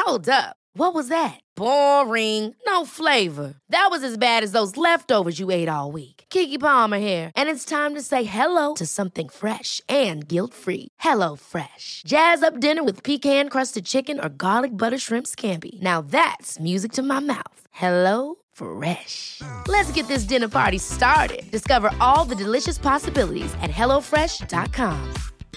Hold up. What was that? Boring. No flavor. That was as bad as those leftovers you ate all week. Keke Palmer here, and it's time to say hello to something fresh and guilt-free. Hello Fresh. Jazz up dinner with pecan-crusted chicken or garlic butter shrimp scampi. Now that's music to my mouth. Hello Fresh. Let's get this dinner party started. Discover all the delicious possibilities at hellofresh.com.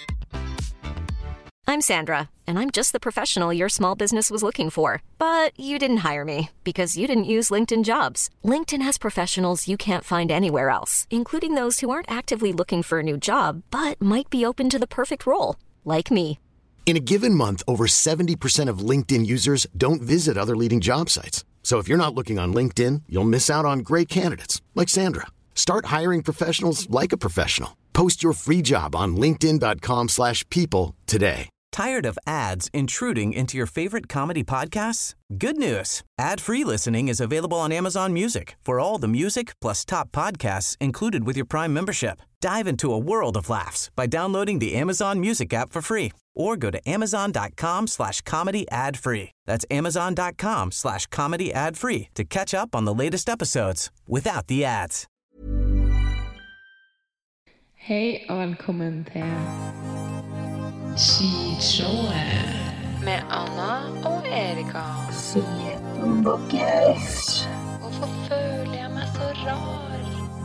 I'm Sandra, and I'm just the professional your small business was looking for. But you didn't hire me because you didn't use LinkedIn Jobs. LinkedIn has professionals you can't find anywhere else, including those who aren't actively looking for a new job, but might be open to the perfect role, like me. In a given month, over 70% of LinkedIn users don't visit other leading job sites. So if you're not looking on LinkedIn, you'll miss out on great candidates like Sandra. Start hiring professionals like a professional. Post your free job on linkedin.com/people today. Tired of ads intruding into your favorite comedy podcasts? Good news. Ad-free listening is available on Amazon Music for all the music plus top podcasts included with your Prime membership. Dive into a world of laughs by downloading the Amazon Music app for free or go to amazon.com/comedy ad-free. That's amazon.com/comedy ad-free to catch up on the latest episodes without the ads. Hej og velkommen til Skishowet med Anna og Erika. Hvorfor føler jeg meg så rar?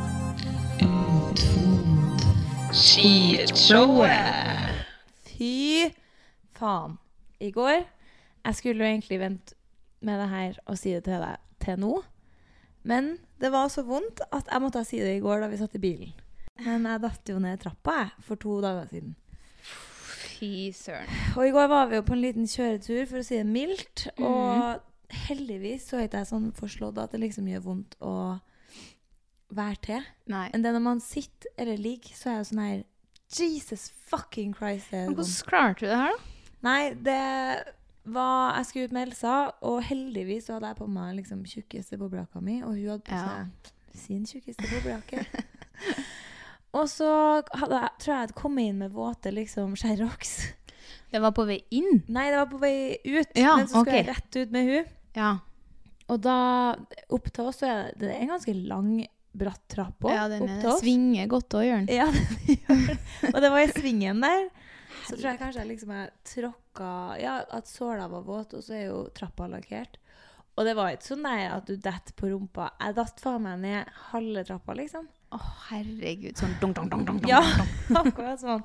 Utvond Skishowet. Fy faen. I går, jeg skulle jo egentlig vente med det her og si det til deg til nå. Men det var så vondt at jeg måtte si det i går da vi satt i bilen. Men jeg datt jo ned trappa for 2 dager siden. Fy søren. Og i går var vi jo på en liten kjøretur, for å si det mildt. Og heldigvis så er ikke jeg sånn forslått at det liksom gjør vondt å være til. Nei. Men det når man sitter eller ligger, så er jeg sånn her, Jesus fucking Christ. Men hvordan klarte du det her da? Nei, det var, jeg skulle ut med Elsa, og heldigvis så hadde jeg på meg liksom tjukkeste boblejakka mi, og hun hadde på seg sin tjukkeste boblejakke. Og så hadde jeg, tror jeg hadde kommet inn med våte liksom Sherrox. Det var på vei inn? Nei, det var på vei ut, ja, men så skulle jeg rett ut med hun. Ja. Og da, opp til oss, så er det en ganske lang, bratt trapp også, ja, den opp til oss. Svinger godt også, gjør den. Ja, den gjør den. Og det var i svingen der. Så tror jeg kanskje jeg liksom tråkket, ja, at såla var våt, og så er jo trappa lakkert. Og det var ikke sånn der at du dett på rumpa. Jeg datt for meg ned halve trappa, liksom. Herregud, sånn dong, dong, dong, dong, dong. Ja, akkurat sånn.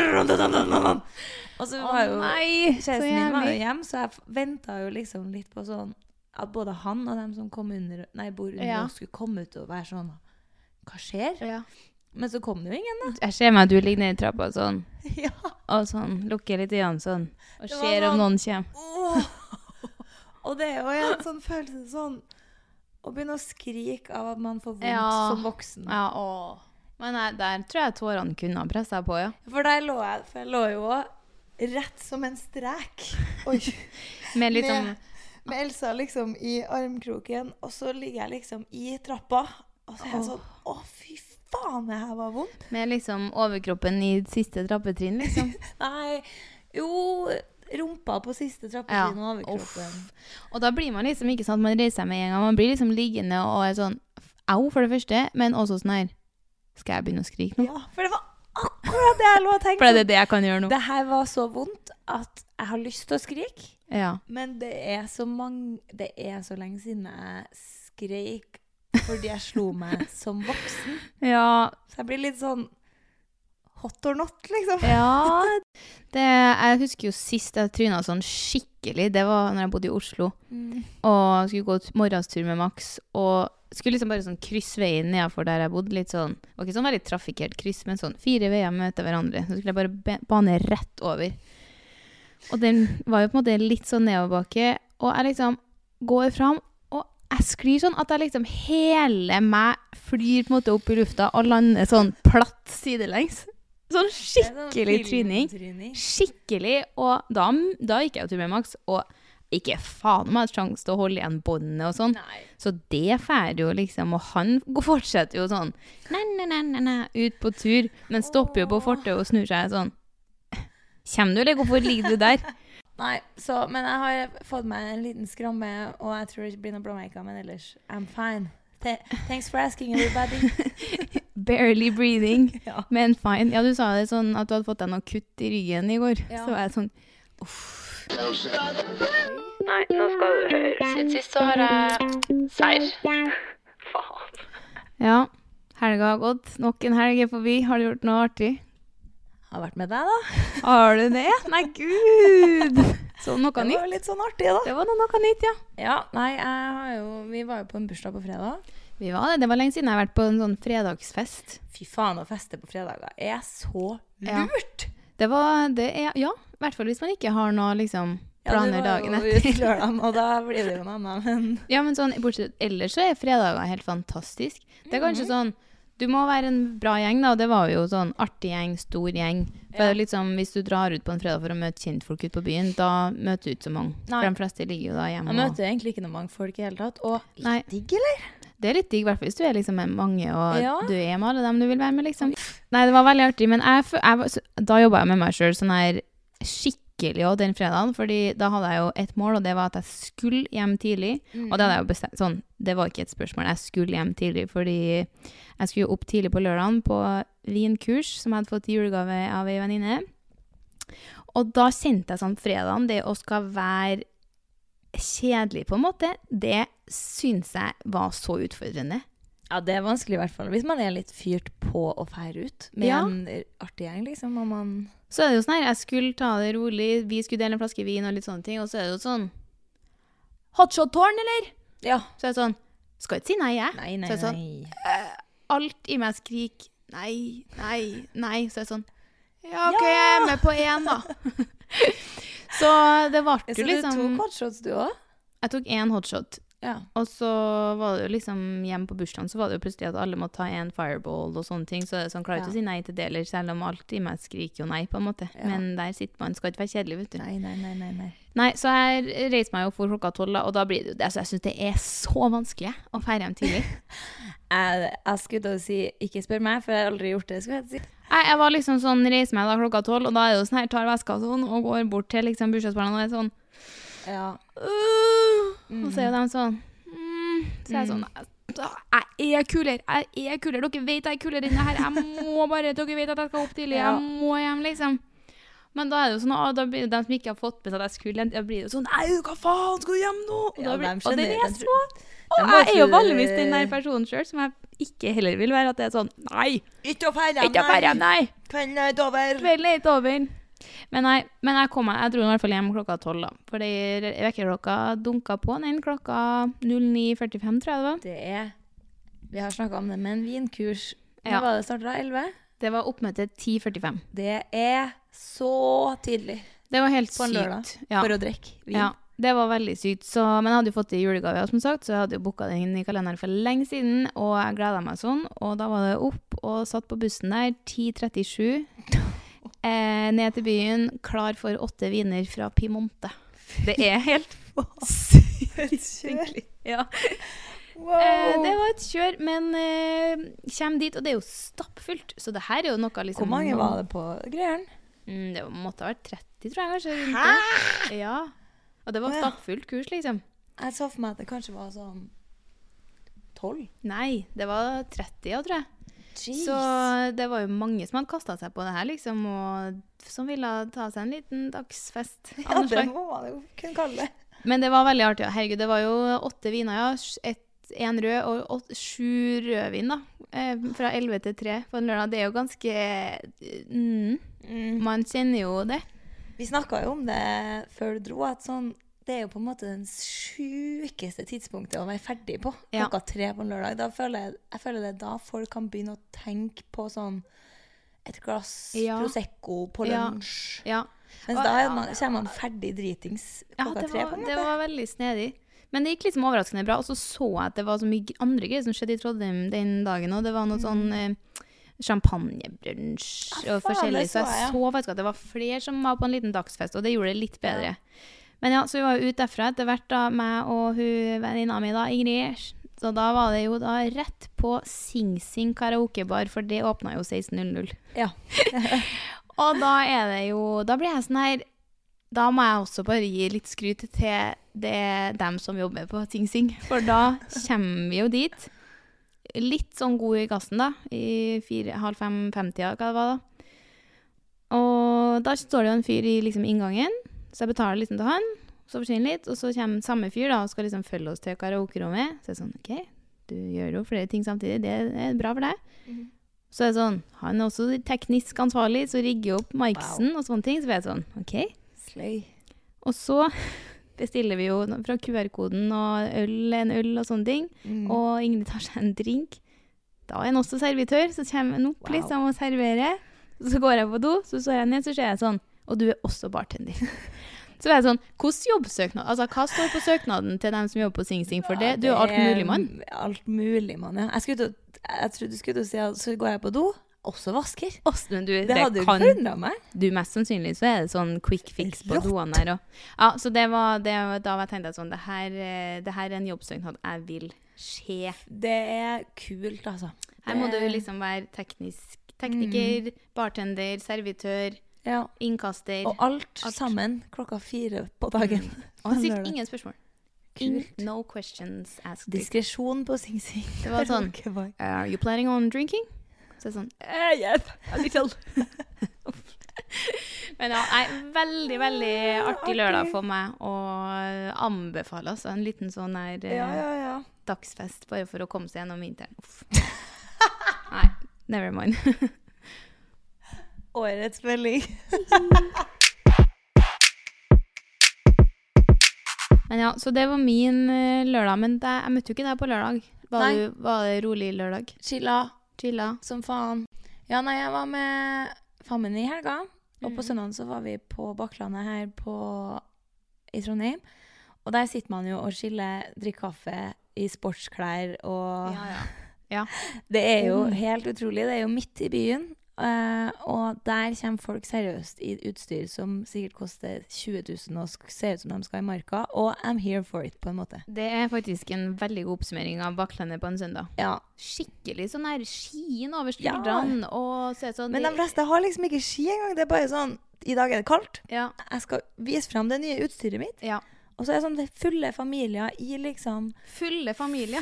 Og så var jo kjæresten min var jo hjem, så jeg ventet jo liksom litt på sånn, at både han og dem som kom under, bor under oss skulle komme ut og være sånn, hva skjer? Ja. Men så kom det jo ingen da. Jeg ser meg at du ligger nede i trappa sånn, ja. Og sånn, lukker litt igjen sånn, og ser om noen kommer. Og det er jo en sånn følelse sånn, å begynne å skrike av at man får vondt som voksen. Ja, Men der tror jeg tårene kunne ha presset på, ja. For der lå jeg, for jeg lå jo rett som en strek. Oi. med med Elsa liksom i armkroken, og så ligger jeg liksom i trappa, og så er jeg sånn, fy faen, det her var vondt. Med liksom overkroppen i siste trappetrinn, liksom. Nei, jo, rumpa på siste trappetrinn og overkroppen. Og da blir man liksom ikke sånn at man reiser med en gang. Man blir liksom liggende og er sånn, au for det første, men også sånn her, skal jeg begynne å skrike nå? Ja, for det var akkurat det jeg lå og tenkte. For det er det jeg kan gjøre nå. Det her var så vondt at jeg har lyst til å skrike. Ja. Men det er så lenge siden jeg skrek fordi jeg slo meg som voksen. Ja. Så jeg blir litt sånn hot or not, liksom. Ja. Jeg husker jo sist jeg trynet sånn skikkelig. Det var når jeg bodde i Oslo. Og skulle gå morgenstur med Max. Og skulle liksom bare sånn kryssveien nedenfor der jeg bodde. Litt sånn, det var ikke sånn veldig trafikert kryss, men sånn 4 veier møter hverandre. Så skulle jeg bare bane rett over. Og den var jo på en måte litt sånn nedoverbakke. Og jeg liksom går fram, og jeg sklir sånn at jeg liksom hele meg flyr på en måte opp i lufta og lander sånn platt sidelengs. Sånn skikkelig tryning. Skikkelig. Og da gikk jeg jo tur med Max, og ikke faen meg sjanse til å holde igjen båndene og sånn. Nei. Så det ferdig jo liksom, og han fortsetter jo sånn, ut på tur, men stopper jo på fortet og snur seg sånn. Kjem du, eller hvorfor ligger du der? Nei, så, men jeg har fått meg en liten skramme, og jeg tror det ikke blir noe blåmerker, men ellers, I'm fine. Thanks for asking, everybody. Barely breathing, Ja. men fine. Ja, du sa det sånn at du hadde fått deg noe kutt i ryggen i går. Ja. Så var jeg sånn, Nei, nå skal du høre. Siden sist så har jeg seier. Faen. ja, helga har gått. Nok en helg er forbi. Har du gjort noe artig? Har vært med deg, da. Har du det? Nei, Gud! Så noe Det nytt. var litt sånn artig, da. Det var noe nytt, ja. Ja, nei, vi var jo på en bursdag på fredag. Vi var det. Det var lenge siden jeg har vært på en sånn fredagsfest. Fy faen, å feste på fredager er så Ja. lurt. Ja, i hvert fall hvis man ikke har noe liksom planer dagen Ja, etter. du var jo lørdagen, og da blir det jo noe annet, men... Ja, men sånn, bortsett, ellers så er fredager helt fantastisk. Det er kanskje sånn, du må være en bra gjeng da, og det var jo sånn artig gjeng, stor gjeng. For det er litt sånn, hvis du drar ut på en fredag for å møte kjentfolk ut på byen, da møter du ikke så mange. Nei. For de fleste ligger jo da hjemme. Jeg møter egentlig ikke noe mange folk i hele tatt, og Nei. digg, eller? Det er litt digg, i hvert fall hvis du er liksom med mange, og Ja. du er med alle dem du vil være med, liksom. Nei, det var veldig artig, men da jobbet jeg med meg selv sånn her skikkelig også den fredagen, fordi da hadde jeg jo et mål, og det var at jeg skulle hjem tidlig, og det hadde jeg jo bestemt, sånn, det var ikke et spørsmål, jeg skulle hjem tidlig, fordi jeg skulle jo opp tidlig på lørdagen på vinkurs, som jeg hadde fått i julegave av en venninne, og da kjente jeg sånn fredagen, det å skal være kjedelig på en måte, det synes jeg var så utfordrende. Ja, det er vanskelig i hvert fall. Hvis man er litt fyrt på å fære ut med Ja. en artig gjeng, liksom, og man... Så er det jo sånn her, jeg skulle ta det rolig, vi skulle dele en flaske vin og litt sånne ting, og så er det jo sånn, hotshot-tårn, eller? Ja. Så er det sånn, skal ikke si nei, jeg. Nei, nei, Så er det sånn, nei. alt i meg skrik, nei, nei, nei, så er det sånn, ja, ok, jeg er med på en da. Så det var Så jo du liksom, tok hotshots du også? jeg tok en hotshot, Ja. og så var det jo liksom hjemme på bursdagen, så var det jo plutselig at alle må ta en fireball og sånne ting, så det er sånn, klarer ikke å si nei til det, eller selv om alt i meg skriker jo nei på en måte. Ja. Men der sitter man, skal ikke være kjedelig, vet du. Nei, nei, nei, nei, nei. Nei, så jeg reiste meg jo for klokka 12, da, og da blir det jo det. Altså, jeg synes det er så vanskelig å feire hjem tidlig. Jeg skulle til å si, ikke spør meg, for jeg har aldri gjort det, skulle jeg si. Jeg var liksom sånn, reiser meg da klokka 12, og da er det jo sånn her, tar veska og sånn, og går bort til liksom bursdagsbarna, og er sånn, Ja. og så er jo de sånn, så er jeg sånn, jeg er kulere, dere vet jeg er kulere enn det her, jeg må bare, dere vet at jeg skal opp tidlig, Ja. jeg må hjem liksom. Men da er det jo sånn, da blir det de som ikke har fått med seg at jeg skulle, da blir det jo sånn, nei, hva faen, skal du hjem nå? Og, Ja, da blir, de og det skjønner, er de så, og de må jeg er jo ikke- vanligvis den der personen selv, som jeg ikke heller vil være, at det er sånn, nei, Ikke å feire ikke feire hjem, nei. Kvelden er over. Kvelden er ikke over. Men nei, jeg dro i hvert fall hjem klokka 12 da. Fordi vekkerklokka dunket på den klokka 09:45, tror jeg det var. Det er, vi har snakket om det, men vinkurs, Ja. når var det startet da? 11? Det var oppmøte 10:45. Det er så tidlig Det var helt på en lørdag sykt. Ja. for å drikke vin. Ja, det var veldig sykt. Så, men jeg hadde jo fått det i julegave, som sagt, så jeg hadde jo booket den inn i kalenderen for lenge siden, og jeg gledet meg sånn, og da var det opp og satt på bussen der, 10:37, ned til byen, klar for 8 viner fra Piemonte. Det er helt sykt. Ja. Wow. Det var et kjør, men kommer dit, og det er jo stappfullt, så det her er jo noe liksom... Hvor mange var det på greieren? Det måtte ha vært 30, tror jeg kanskje. rundt det. Ja, og det var Å, ja. stappfullt kurs, liksom. Jeg så for meg at det kanskje var sånn 12. Nei, det var 30, ja, tror jeg. Jeez. Så det var jo mange som hadde kastet seg på det her, liksom, og som ville ta seg en liten dagsfest. Ja, av noe det slag. må man jo kunne kalle det. Men det var veldig artig. Herregud, det var jo 8 viner, ja. En rød og 7 rødvin, da. Fra 11 til 3 på en lørdag. Det er jo ganske... Man kjenner jo det. Vi snakket jo om det før du dro, at sånn, det er jo på en måte den sykeste tidspunktet å være ferdig på. Ja. Klokka 3 på en lørdag. Da jeg føler det er da folk kan begynne å tenke på sånn et glass Ja. Prosecco på Ja. lunsj. Ja. Mens da kommer man ferdig dritings klokka 3 på en måte. det var veldig snedig. Men det gikk liksom overraskende bra, og så jeg at det var så mye andre greier som skjedde i Trondheim den dagen, og det var noe sånn champagnebrunch Ja, og faen, forskjellig, det så så jeg, jeg så faktisk at det var flere som var på en liten dagsfest, og det gjorde det litt bedre. Men ja, så vi var jo ute derfra etter hvert da, meg og hun venninna mi da, Ingrid, så da var det jo da rett på Sing Sing karaokebar, for det åpnet jo 16:00. Ja. Og da er det jo, da blir jeg sånn her, da må jeg også bare gi litt skryt til dem som jobber på Sing Sing. For da kommer vi jo dit. Litt sånn god i gassen da, i 4:30-5:50, hva det var da. Og da står det jo en fyr i liksom inngangen, så jeg betaler liksom til han, så forsvinner litt, og så kommer samme fyr da, og skal liksom følge oss til karaoke-rommet. Så er det sånn, ok, du gjør jo flere ting samtidig, det er bra for deg. Så er det sånn, han er også teknisk ansvarlig, så rigger opp micsen og sånne ting, så er det sånn, ok. Sløy. Og så bestiller vi jo fra QR-koden og en øl og sånne ting, og Ingrid tar seg en drink. Da er han også servitør, så kommer han opp liksom og serverer. Så går jeg på do, så står jeg ned, så ser jeg sånn, og du er også bartender. Så er det sånn, hvordan jobbsøknad, altså hva står på søknaden til dem som jobber på Sing Sing for det? Du er alt mulig mann. Alt mulig mann, ja. Jeg trodde du skulle si at så går jeg på do, også vasker. Men du, det hadde jo ikke forundret meg. Du, mest sannsynlig så er det sånn quick fix på doen her. Og, ja, så da var jeg tenkt at sånn, det her er en jobbsøknad jeg vil se. Det er kult, altså. Her må du liksom være tekniker, bartender, servitør, innkaster. Og alt sammen 4:00 på dagen. Og han sier ingen spørsmål. No questions asked. Diskresjon på Sing Sing. Det var sånn, are you planning on drinking? Så sånn, yes, a little. Men ja, veldig, veldig artig lørdag for meg å anbefale, altså en liten sånn her dagsfest, bare for å komme seg gjennom vinteren. Nei, never mind. Årets melding. Men ja, så det var min lørdag, men jeg møtte jo ikke deg på lørdag. Var det rolig lørdag? Chilla. Som faen. Ja, nei, jeg var med fammen i helga, og på søndagen så var vi på Bakklandet her i Trondheim, og der sitter man jo og chiller, drikker kaffe i sportsklær, og det er jo helt utrolig, det er jo midt i byen, og der kommer folk seriøst i utstyr som sikkert koster 20 000 og ser ut som de skal i marka, og I'm here for it på en måte. Det er faktisk en veldig god oppsummering av Bakklandet på en søndag. Ja. Skikkelig sånn her skien over skuldrene, og se sånn... Men de fleste har liksom ikke ski engang, det er bare sånn, i dag er det kaldt. Ja. Jeg skal vise frem det nye utstyret mitt. Ja. Og så er det sånn, det er fulle familier i liksom... Fulle familier?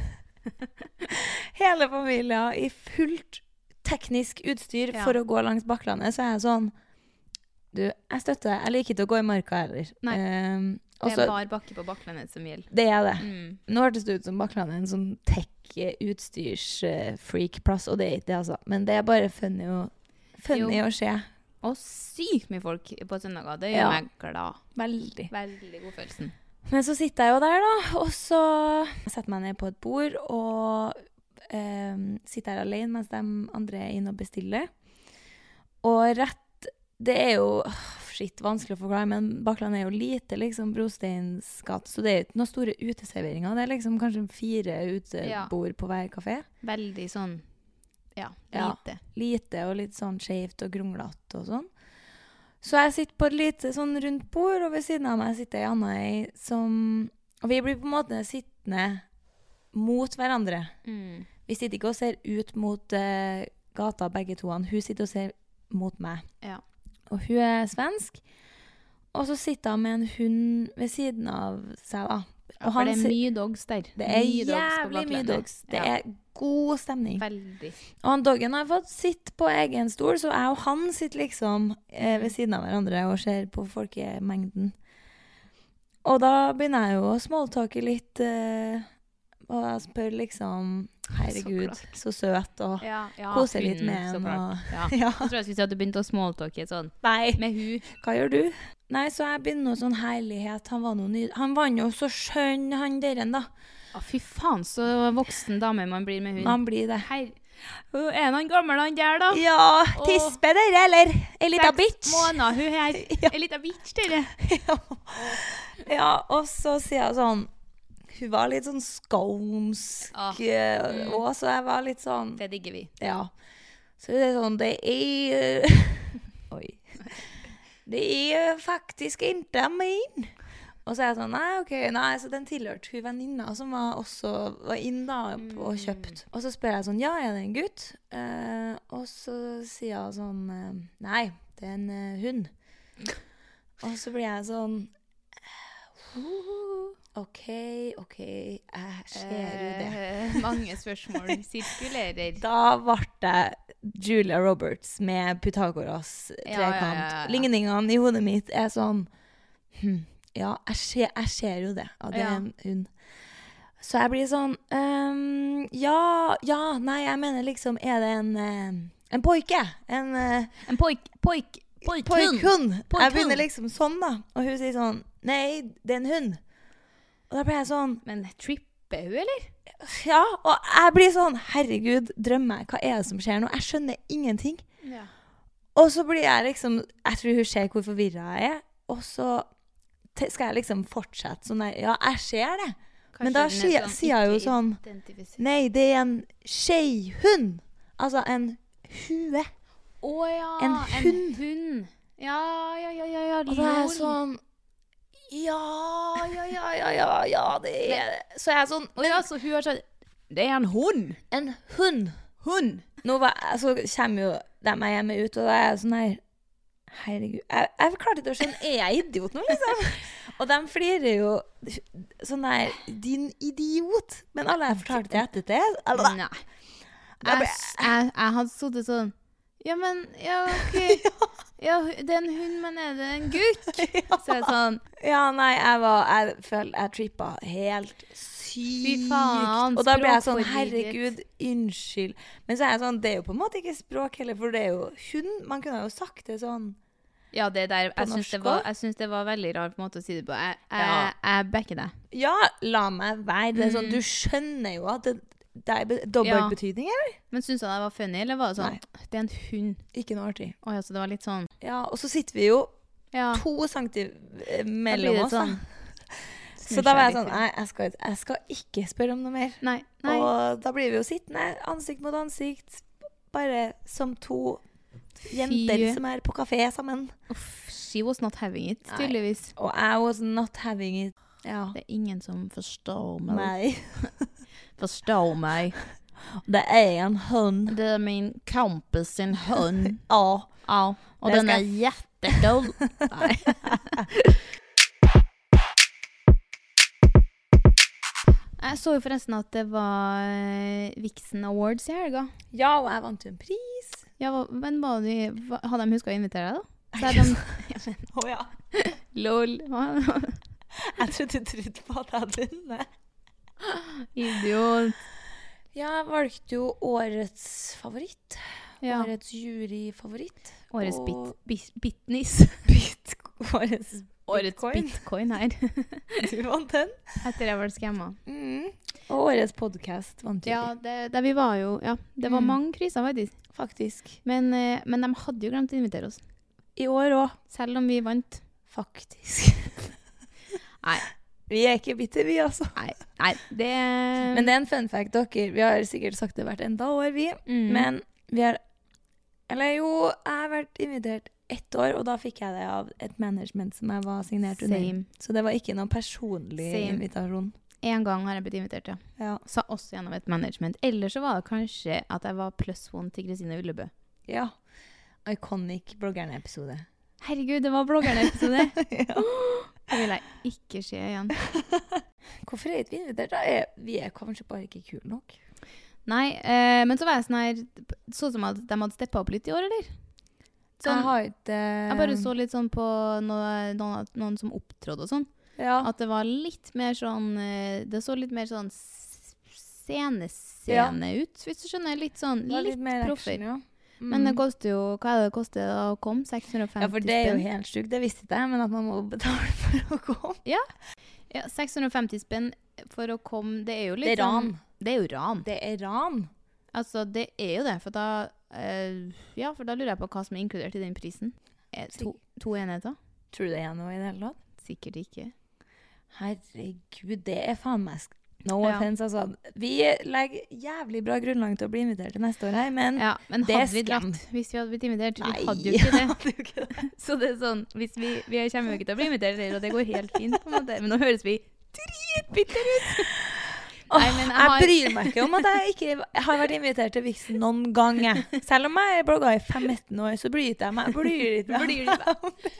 Hele familier i fullt teknisk utstyr for å gå langs Bakklandet, så er jeg sånn, du, jeg støtter deg, jeg liker ikke å gå i marka heller. Nei, det er bare bakke på Bakklandet som gjelder. Det er det. Nå hørtes det ut som Bakklandet en sånn tech-utstyrs-freak-plass, og det er ikke det altså. Men det er bare funny å se. Og sykt mye folk på søndager, det gjør meg glad. Veldig. Veldig god følelsen. Men så sitter jeg jo der da, og så setter meg ned på et bord, og sitter her alene mens de andre er inne og bestiller. Og det er jo vanskelig å forklare, men Bakklandet er jo lite liksom Brosteinsgate, så det er jo ikke noen store uteserveringer. Det er liksom kanskje 4 utebord på hver kafé. Veldig sånn, lite og litt sånn skjevt og grunglete og sånn. Så jeg sitter på et lite sånn rundt bord, og ved siden av meg sitter Janne og vi blir på en måte sittende mot hverandre. Vi sitter ikke og ser ut mot gata begge to. Hun sitter og ser mot meg. Ja. Og hun er svensk. Og så sitter han med en hund ved siden av seg da. Og for det er mye dogs der. Det er jævlig mye dogs. Det er god stemning. Veldig. Og han doggen har fått sitte på egen stol, så jeg og han sitter liksom ved siden av hverandre og ser på folkemengden. Og da begynner jeg jo å smalltalke litt, og jeg spør liksom, herregud, så søt, og koser litt med henne. Jeg tror jeg skulle si at du begynte å smalltalke sånn. Nei, med hun. Hva gjør du? Nei, så jeg begynner noe sånn herlighet. Han var jo så skjønn, han deren da. Fy faen, så voksen dame man blir med hun. Man blir det. Er han gammel han der da? Ja, tispe dere, eller? En liten bitch. 6 måneder, hun her. En liten bitch, dere. Ja, og så sier jeg sånn, hun var litt sånn skånsk, og så jeg var litt sånn... Det digger vi. Ja. Så det er sånn, det er... Oi. Det er faktisk ikke min. Og så er jeg sånn, nei, så den tilhørte hun venninna som var inn da og kjøpt. Og så spør jeg sånn, ja, er det en gutt? Og så sier jeg sånn, nei, det er en hund. Og så blir jeg sånn OK, jeg ser jo det. Mange spørsmål sirkulerer. Da ble det Julia Roberts med Pythagoras trekant. Ja. Ligningene i hodet mitt er sånn ja, jeg ser jo det. Ja, det er en hund. Så jeg blir sånn nei, jeg mener liksom, er det en poike? En poikhund. Jeg begynner liksom sånn da. Og hun sier sånn, nei, det er en hund. Og da blir jeg sånn... Men tripper hun, eller? Ja, og jeg blir sånn, herregud, drømmer jeg, hva er det som skjer nå? Jeg skjønner ingenting. Ja. Og så blir jeg liksom, jeg tror hun ser hvor forvirret jeg er, og så skal jeg liksom fortsette sånn der, ja, jeg ser det. Kanskje men da sier jeg jo sånn, nei, det er en skjeihund. Altså en hue. Åja, en hund. Ja, og da er jeg sånn, ja, det er det. Så jeg er sånn... så hun har sagt, det er en hund. En hund. Nå så kommer jo de jeg hjemme ut, og da er jeg sånn her, herregud, jeg klarte ikke å skjønne, er jeg idiot nå, liksom? Og de flirer jo sånn der, din idiot. Men alle har fortalt det etter det. Nei. Jeg hadde suttet sånn, ja, men, ja, ok. Ja, det er en hund, men er det en gutt? Så jeg sånn... Ja, nei, jeg føler jeg trippet helt sykt. Fy faen, og da ble jeg sånn, herregud, unnskyld. Men så er jeg sånn, det er jo på en måte ikke språk heller, for det er jo hund. Man kunne jo sagt det sånn. Ja, det der, jeg synes det var veldig rar på en måte å si det på. Jeg backer det. Ja, la meg være. Det er sånn, du skjønner jo at det er dobbeltbetydning, eller? Men synes du det var funny, eller var det sånn, det er en hund? Ikke noe artig. Åja, så det var litt sånn... Ja, og så sitter vi jo 2 centimeter mellom oss, sånn, så da var jeg sånn, nei, jeg skal ikke spørre om noe mer. Nei. Og da blir vi jo sittende, ansikt mot ansikt, bare som 2 jenter som er på kafé sammen. She was not having it, tydeligvis. Og I was not having it. Ja. Det er ingen som forstår meg. Nei. Forstår meg. Det er en hund. Det er min kompis sin hund. Ja. Og den er jättedoll. Nei. Jeg så jo forresten at det var Vixen Awards i helga. Ja, og jeg vant jo en pris. Ja, men hadde de husket å invitere deg da? Så ja. Lol. Jeg trodde på at jeg hadde vunnet. Idiot. Ja, jeg valgte jo årets favoritt. Ja. Årets juryfavoritt. Årets bitnis. Årets bitcoin her. Du vant den. Etter jeg var skamma. Og årets podcast vant du. Ja, det vi var jo, det var mange kriser faktisk. Men de hadde jo glemt å invitere oss. I år også. Selv om vi vant. Faktisk. Nei. Vi er ikke bitter, vi altså. Nei, det... Men det er en fun fact, dere. Vi har sikkert sagt det hvert enda år, vi. Men vi har... Eller jo, jeg har vært invitert 1 år, og da fikk jeg det av et management som jeg var signert under. Så det var ikke noen personlig invitasjon. En gang har jeg blitt invitert, ja. Så også gjennom et management. Eller så var det kanskje at jeg var +1 til Kristine Ullebø. Ja. Iconic bloggerne-episode. Herregud, det var bloggerne-episode. Ja. Det vil jeg ikke se igjen. Hvorfor er vi invitert da? Vi er kanskje bare ikke kul nok. Nei, men så var jeg sånn her, så som at de hadde steppet opp litt i år, eller? Sånn, jeg bare så litt sånn på noen som opptrådde og sånn. Ja. At det var litt mer sånn, det så litt mer sånn scene ut, hvis du skjønner. Litt sånn, litt proffer. Ja. Men det koster jo, hva er det kostet å komme? 650 spenn? Ja, for det er jo helt sykt, det visste ikke jeg, men at man må betale for å komme. Ja, 650 spenn for å komme, det er jo litt sånn... Det er jo ran. Det er ran. Altså, det er jo det, for da... for da lurer jeg på hva som er inkludert i den prisen. 2 enheter? Tror du det er noe i det hele tatt? Sikkert ikke. Herregud, det er faen meg... No offense, altså. Vi legger jævlig bra grunnlag til å bli invitert til neste år her, men det er skam. Hvis vi hadde blitt invitert, vi hadde jo ikke det. Så det er sånn, hvis vi kommer jo ikke til å bli invitert, og det går helt fint på en måte, men nå høres vi dritbitter ut. Nei, jeg bryr meg ikke om at jeg ikke har vært invitert til Vixen noen gang. Selv om jeg blogget i 15 år, så bryr jeg meg.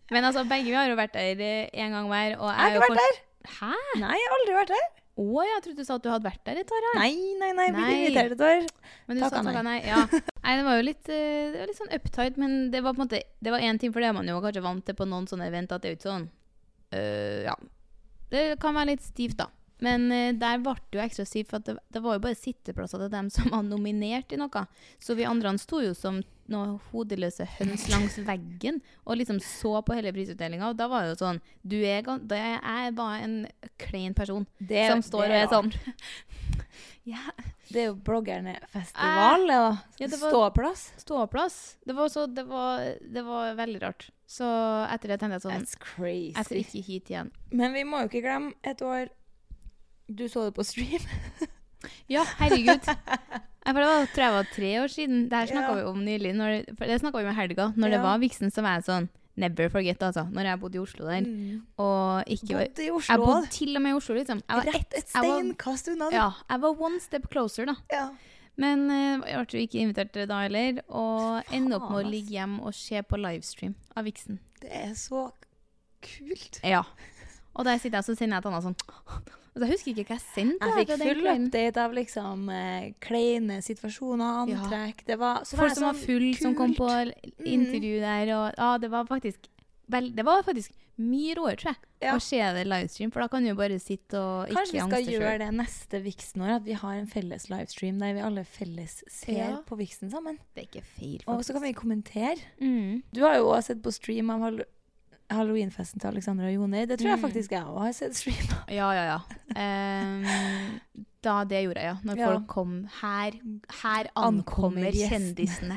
Men altså, begge vi har jo vært der en gang hver. Og Jeg har ikke vært der. Hæ? Nei, jeg har aldri vært der. Jeg trodde du sa at du hadde vært der et år her. Nei, vi inviterer et år. Men du sa takka nei. Ja. Nei, det var jo litt, det var litt sånn uptight, men det var på en måte, det var en ting, for det er man jo kanskje vant til på noen sånne event, at det er jo ikke sånn, ja, det kan være litt stivt da. Men der ble det jo ekstra stivt, for at det var jo bare sitteplasser til dem som var nominert i noe. Så vi andre sto jo som noen hodeløse høns langs veggen, og liksom så på hele prisutdelingen, og da var det jo sånn, jeg var en klein person som står og er sånn. Ja. Det er jo bloggerne-festival, da. Ja, Ståplass. Det var veldig rart. Så etter det tenkte jeg sånn, That's crazy. jeg skal ikke hit igjen. Men vi må jo ikke glemme et år. Du så det på stream. Ja, herregud. For det var, tror jeg var 3 år siden. Det her snakket vi om nylig. For det snakket vi med helga. Når det var Vixen, så var jeg sånn, never forget, altså. Når jeg bodde i Oslo der. Og ikke, Bodde i Oslo. jeg bodde til og med i Oslo, liksom. Rett et steinkast unna. Ja, jeg var one step closer, da. Ja. Men jeg ble jo ikke invitert da heller. Og ender opp med å ligge hjem og se på livestream av Vixen. Det er så kult. Ja. Og der sitter jeg, så sender jeg et annet sånn. Og jeg husker ikke hva jeg sendte. Jeg fikk full update av liksom kleine situasjoner, antrekk. Det var så folk som var full, kult. Som kom på intervju der. Og, ja, det var faktisk mye råere, tror jeg, å se det livestream. For da kan du jo bare sitte og ikke angste selv. Kanskje vi skal gjøre det neste Vixen år, at vi har en felles livestream der vi alle felles ser på Vixen sammen. Det er ikke feil, faktisk. Og så kan vi kommentere. Du har jo også sett på stream av Halloweenfesten til Alexandra og Joni. Det tror jeg faktisk jeg også har sett stream. Ja. Da det gjorde jeg, ja. Når folk kom her ankommer kjendisene.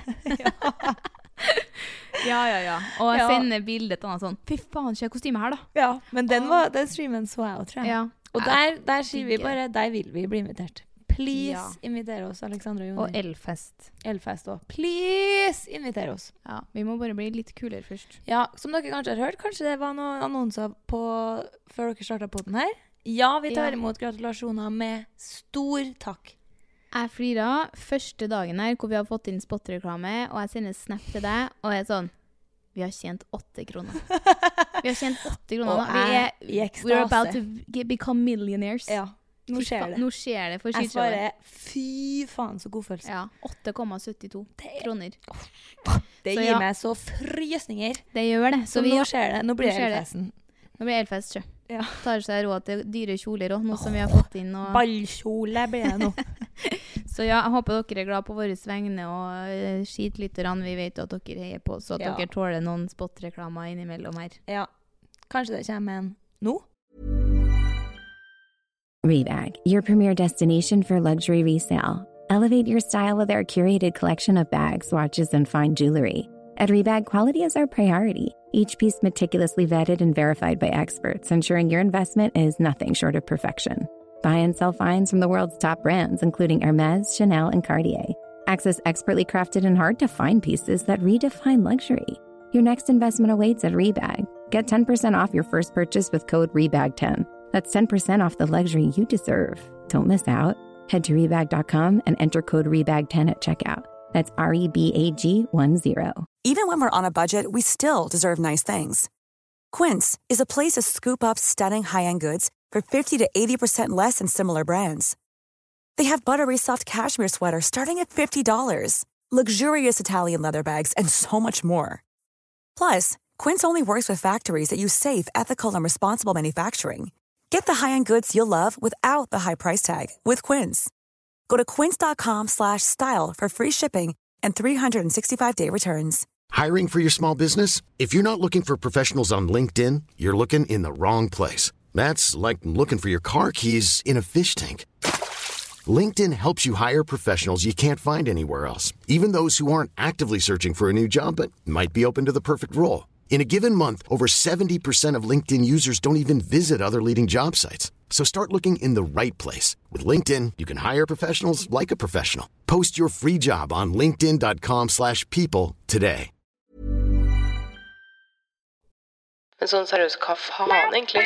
Ja. Og jeg sender bildet til noen sånn, fy faen, skjer kostyme her da. Ja, men den streamen så jeg også, tror jeg. Ja. Og der sier vi bare, der vil vi bli invitert. Please inviter oss, Alexandra og Joni. Og Elfest også. Please inviter oss. Ja, vi må bare bli litt kulere først. Ja, som dere kanskje har hørt, kanskje det var noen annonser før dere startet på den her. Ja, vi tar imot gratulasjoner med stor takk. Jeg flirer første dagen her, hvor vi har fått inn spotreklame, og jeg sender snap til deg, og jeg er sånn, vi har tjent 8 kroner. Vi har tjent 8 kroner. Og vi er i ekstase. We're about to become millionaires. Ja. Nå skjer det for skitshowet. Jeg svarer, fy faen, så god følelse. Ja, 8,72 kroner. Det gir meg så frysninger. Det gjør det. Så nå skjer det. Nå blir det elfesten. Nå blir det elfest, sjø. Ja. Tar seg råd til dyre kjoler også, noe som vi har fått inn. Og ballkjole blir det nå. Så ja, jeg håper dere er glad på våre vegne, og skitlytterne, vi vet at dere heier på, så at dere tåler noen spotreklamer innimellom her. Ja, kanskje det kommer en nå? Rebag, your premier destination for luxury resale. Elevate your style with our curated collection of bags, watches, and fine jewelry. At Rebag, quality is our priority. Each piece meticulously vetted and verified by experts, ensuring your investment is nothing short of perfection. Buy and sell finds from the world's top brands, including Hermes, Chanel, and Cartier. Access expertly crafted and hard-to-find pieces that redefine luxury. Your next investment awaits at Rebag. Get 10% off your first purchase with code REBAG10. That's 10% off the luxury you deserve. Don't miss out. Head to Rebag.com and enter code REBAG10 at checkout. That's REBAG10. Even when we're on a budget, we still deserve nice things. Quince is a place to scoop up stunning high-end goods for 50 to 80% less than similar brands. They have buttery soft cashmere sweaters starting at $50, luxurious Italian leather bags, and so much more. Plus, Quince only works with factories that use safe, ethical, and responsible manufacturing. Get the high-end goods you'll love without the high price tag with Quince. Go to quince.com/style for free shipping and 365-day returns. Hiring for your small business? If you're not looking for professionals on LinkedIn, you're looking in the wrong place. That's like looking for your car keys in a fish tank. LinkedIn helps you hire professionals you can't find anywhere else, even those who aren't actively searching for a new job but might be open to the perfect role. In a given month, over 70% of LinkedIn users don't even visit other leading job sites. So start looking in the right place. With LinkedIn, you can hire professionals like a professional. Post your free job on linkedin.com/people today. Men sånn seriøst, hva faen egentlig?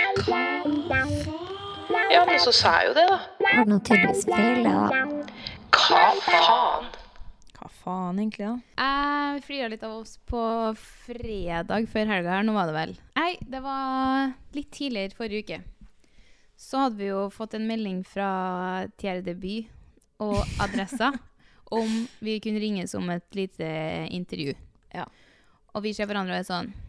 Ja, men så sa jeg jo det da. Har du noe tydeligvis feil, da? Hva faen? faen egentlig, da? Jeg flyr litt av oss på fredag før helga her, nå var det vel. Nei, det var litt tidligere forrige uke. Så hadde vi jo fått en melding fra Thierry Deby og Adressa om vi kunne ringes om et lite intervju. Ja. Og vi ser hverandre og er sånn,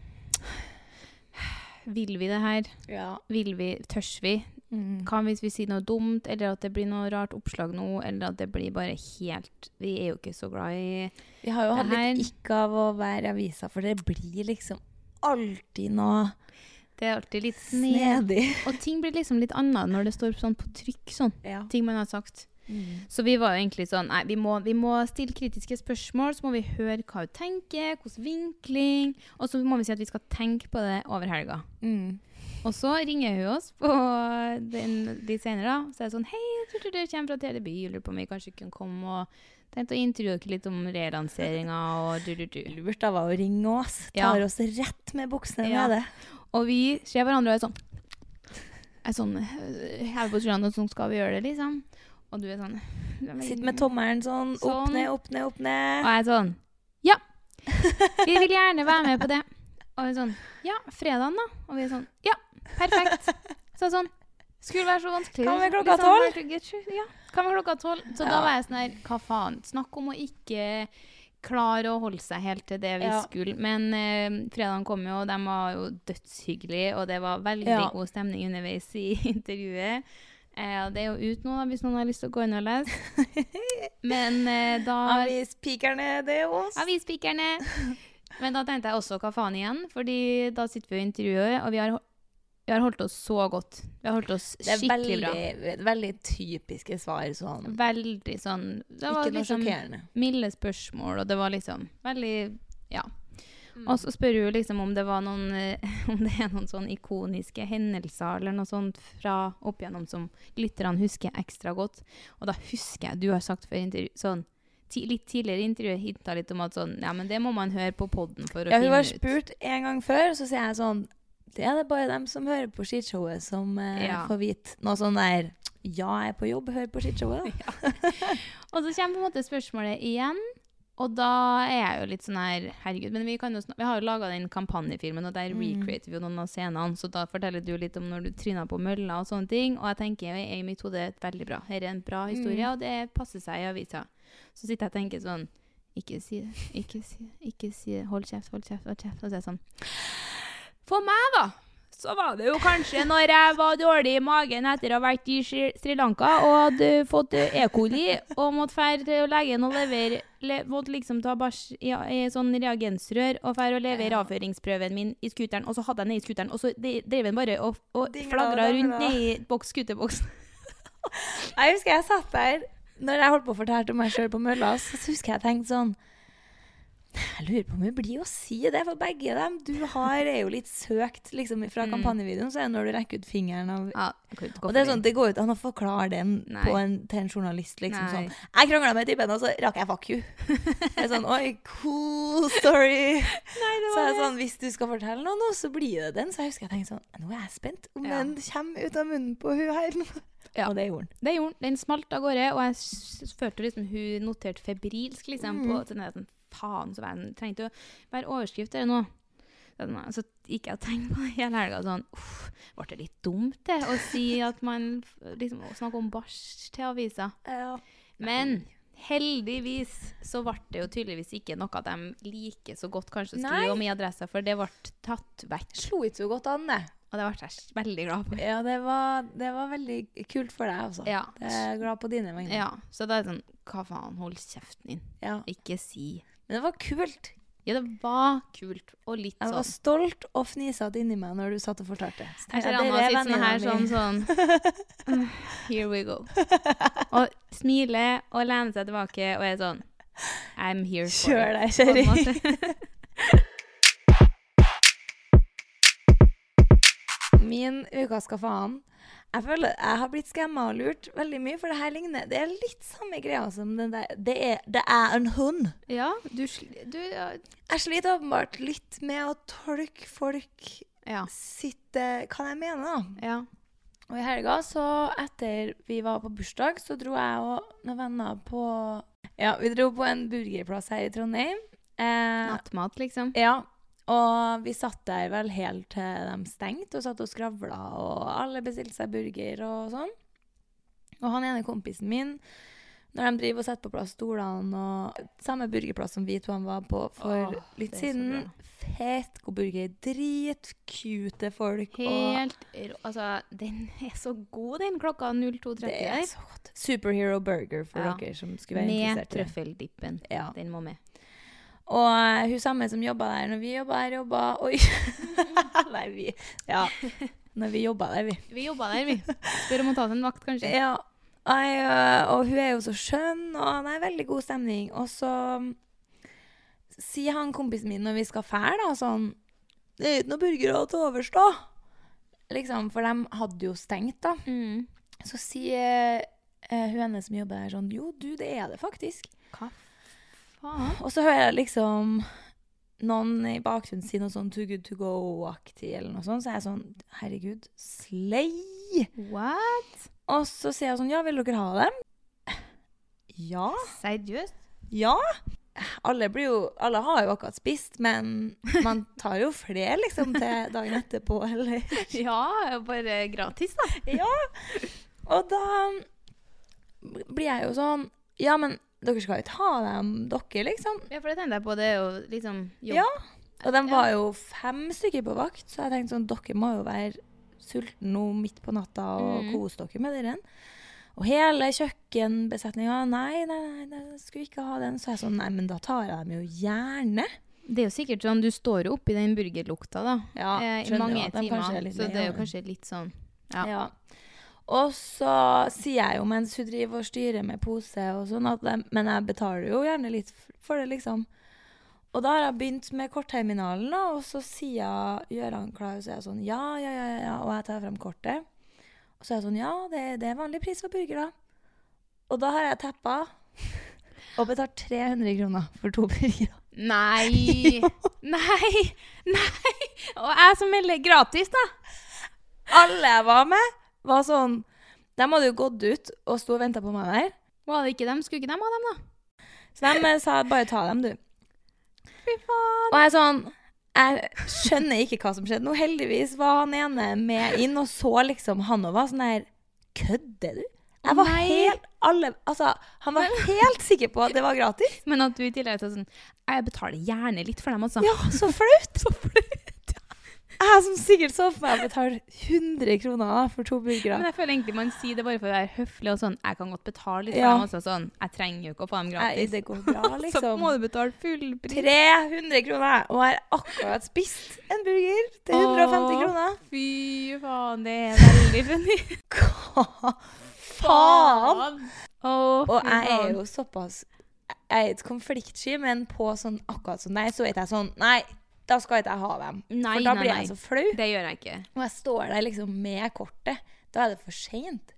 vil vi det her? Ja. Tørs vi? Kan hvis vi sier noe dumt, eller at det blir noe rart oppslag nå, eller at det blir bare helt, vi er jo ikke så glad i Vi har jo hatt litt ikke av å være avisa, for det blir liksom alltid noe. Det er alltid litt snedig. Og ting blir liksom litt annet når det står sånn på trykk, sånn. Ja. Ting man har sagt. Så vi var jo egentlig sånn, nei, vi må stille kritiske spørsmål, så må vi høre hva hun tenker, hvordan vinkling, og så må vi si at vi skal tenke på det over helga. Og så ringer hun oss på litt senere da, så er det sånn, hei, jeg tror du kommer fra TDB, jeg lurer på om vi kanskje kunne komme og tenkte å intervjue dere litt om relanseringen og Lurt av å ringe oss, tar oss rett med buksene nede. Og vi ser hverandre og er sånn, her på Trond, og sånn skal vi gjøre det liksom. Og du er sånn... Sitt med tommelen sånn, opp ned, opp ned, opp ned. Og jeg er sånn, ja, vi vil gjerne være med på det. Og vi er sånn, ja, fredagen da. Og vi er sånn, ja, perfekt. Så sånn, skulle være så vanskelig. Kan vi klokka 12? Ja, kan vi klokka 12? Så da var jeg sånn her, hva faen, snakk om å ikke klare å holde seg helt til det vi skulle. Men fredagen kom jo, og de var jo dødshyggelige, og det var veldig god stemning underveis i intervjuet. Det er jo ut nå da, hvis noen har lyst til å gå inn og lese. Men da... Avispikerne, det er oss. Avispikerne. Men da tenkte jeg også hva faen igjen, fordi da sitter vi i intervjuet, og vi har holdt oss så godt. Vi har holdt oss skikkelig bra. Det er veldig typiske svar sånn. Veldig sånn. Det var ikke noe liksom sjokkerende. Milde spørsmål, og det var liksom veldig, ja. Og så spør hun liksom om det var noen, om det er noen sånn ikoniske hendelser eller noe sånt fra opp igjennom som lytterne husker ekstra godt. Og da husker jeg, du har sagt før intervju, sånn, litt tidligere i intervjuet hintet litt om at sånn, ja, men det må man høre på podden for å finne ut. Ja, hun har spurt en gang før, så sier jeg sånn, det er det bare dem som hører på skitshowet som får vite noe sånn der, ja, jeg er på jobb, hør på skitshowet da. Og så kommer på en måte spørsmålet igjen, og da er jeg jo litt sånn her, herregud, men vi har jo laget den kampanjefilmen, og der recreater vi jo noen av scenene, så da forteller du litt om når du tryner på mølla og sånne ting, og jeg tenker i mitt hode det er veldig bra. Her er en bra historie, og det passer seg i avisa. Så sitter jeg og tenker sånn, ikke si det, hold kjeft, og så er jeg sånn, for meg da, så var det jo kanskje når jeg var dårlig i magen etter å ha vært i Sri Lanka og hadde fått E. coli og måtte fære til legen og måtte liksom ta bæsj i sånn reagensrør og fære og levere avføringsprøven min i skuteren, og så hadde jeg ned i skuteren, og så drev den bare og flagret rundt ned i skuterboksen. Jeg husker jeg satt der, når jeg holdt på å fortelle om meg selv på mølla, så husker jeg tenkte sånn, jeg lurer på om det blir å si det, for begge dem du er jo litt søkt liksom, fra kampanjevideoen, så er det når du rekker ut fingeren av, og det er sånn, det går ut an å forklare den til en journalist liksom sånn, jeg kranglet med typen og så rakk jeg fuck you. Det er sånn, oi, cool story. Så er det sånn, hvis du skal fortelle noe nå, så blir det den. Så jeg husker jeg tenkte sånn, nå er jeg spent om den kommer ut av munnen på hun her. Og det gjorde den. Det gjorde den. Den smalt av gårde, og jeg følte liksom hun noterte febrilsk liksom på sånn, faen, så jeg trengte jo være overskrift der nå. Så ikke jeg tenkte på det hele helga sånn, var det litt dumt det å si at man liksom snakker om bæsj til avisa. Men heldigvis så var det jo tydeligvis ikke noe de liker så godt kanskje å skrive om i adressa, for det ble tatt vekk. Slo ikke så godt an det. Og det ble jeg veldig glad på. Ja, det var veldig kult for deg også. Ja. Jeg er glad på dine vegne. Ja, så det er sånn, hva faen, hold kjeften din. Ja. Ikke si. Men det var kult. Ja, det var kult, og litt sånn. Jeg var stolt og fniset inni meg når du satt og fortalte. Jeg ser Anna sitter sånn her, sånn, here we go. Og smiler og lener seg tilbake, og er sånn, I'm here for Kjør deg, kjøring. Min uka skal faen. Jeg føler jeg har blitt skammet og lurt veldig mye, for det her ligner. Det er litt samme greia som den der. Det er en hund. Ja, Jeg sliter åpenbart litt med å tolke folk sitte, hva jeg mener da. Ja. Og i helga, så etter vi var på bursdag, så dro jeg og noen venner på Ja, vi dro på en burgerplass her i Trondheim. Nattmat, liksom. Ja, og vi satt der vel helt til de stengte, og satt og skravla, og alle bestilte seg burger og sånn. Og han ene kompisen min, når de driver og setter på plass stolene, og samme burgerplass som vi to han var på for litt siden, fett god burger, dritcute folk. Altså, den så god, den klokka 02:30 der. Det så godt. Superhero burger for dere som skulle være interessert. Med trøffeldippen. Ja. Den må med. Og hun samme som jobbet der, når vi jobbet oi. Nei, når vi jobbet der, vi. Vi jobbet der, vi. Spør om å ta seg en vakt, kanskje. Ja, og hun jo så skjønn, og det veldig god stemning. Og så sier han kompisen min når vi skal fære, da, sånn, det ikke noe burger til overs, da. Liksom, for de hadde jo stengt, da. Så sier hun henne som jobber der sånn, jo, du, det det faktisk. Hva faen? Og så hører jeg liksom noen i bakgrunnen si noe sånn too good to go-aktig eller noe sånt, så jeg sånn, herregud, slay! What? Og så sier jeg sånn, ja, vil dere ha dem? Ja. Seriøst? Ja. Alle har jo akkurat spist, men man tar jo flere liksom til dagen etterpå, eller? Ja, bare gratis da. Ja. Og da blir jeg jo sånn, ja, men dere skal ikke ha dem, dere liksom. Ja, for det tenkte jeg på, det jo liksom jobb. Ja, og de var jo 5 stykker på vakt, så jeg tenkte sånn, dere må jo være sulten nå midt på natta og kose dere med dere. Og hele kjøkkenbesetningen, nei, skulle ikke ha den. Så jeg sånn, nei, men da tar jeg dem jo gjerne. Det jo sikkert sånn, du står jo oppi den burgerlukta da, ja, i mange timer, så det jo ja. kanskje litt sånn, ja. Og så sier jeg jo, mens hun driver og styrer med pose og sånn, men jeg betaler jo gjerne litt for det, liksom. Og da har jeg begynt med kortterminalen, da, og så gjør han klar, og så er jeg sånn, ja, og jeg tar frem kortet. Og så er jeg sånn, ja, det vanlig pris for burger, da. Og da har jeg teppet og betalt 300 kroner for 2 burger. Nei! Nei! Og jeg som melder gratis, da. Alle jeg var med, var sånn, de hadde jo gått ut og stod og ventet på meg der. Var det ikke dem? Skulle ikke dem ha dem da? Så de sa, bare ta dem du. Fy faen. Og jeg sånn, jeg skjønner ikke hva som skjedde. Nå heldigvis var han ene med inn og så liksom han og var sånn der, kødder du? Jeg var han var helt sikker på at det var gratis. Men at du i tillegg sa sånn, jeg betaler gjerne litt for dem også. Ja, så flaut. Jeg som sikkert så for meg å betale 100 kroner for 2 burgere. Men jeg føler egentlig man sier det bare for å være høflig og sånn, jeg kan godt betale litt for dem også sånn, jeg trenger jo ikke å få dem gratis. Nei, det går bra liksom. Så må du betale full pris. 300 kroner, og jeg har akkurat spist en burger til 150 kroner. Fy faen, det veldig funny. Hva faen? Og jeg jo såpass, jeg et konfliktsky, men på sånn akkurat sånn der, så vet jeg sånn, nei, da skal ikke jeg ha dem. Nei, for da blir jeg så flau. Det gjør jeg ikke. Og jeg står der liksom med kortet. Da det for sent.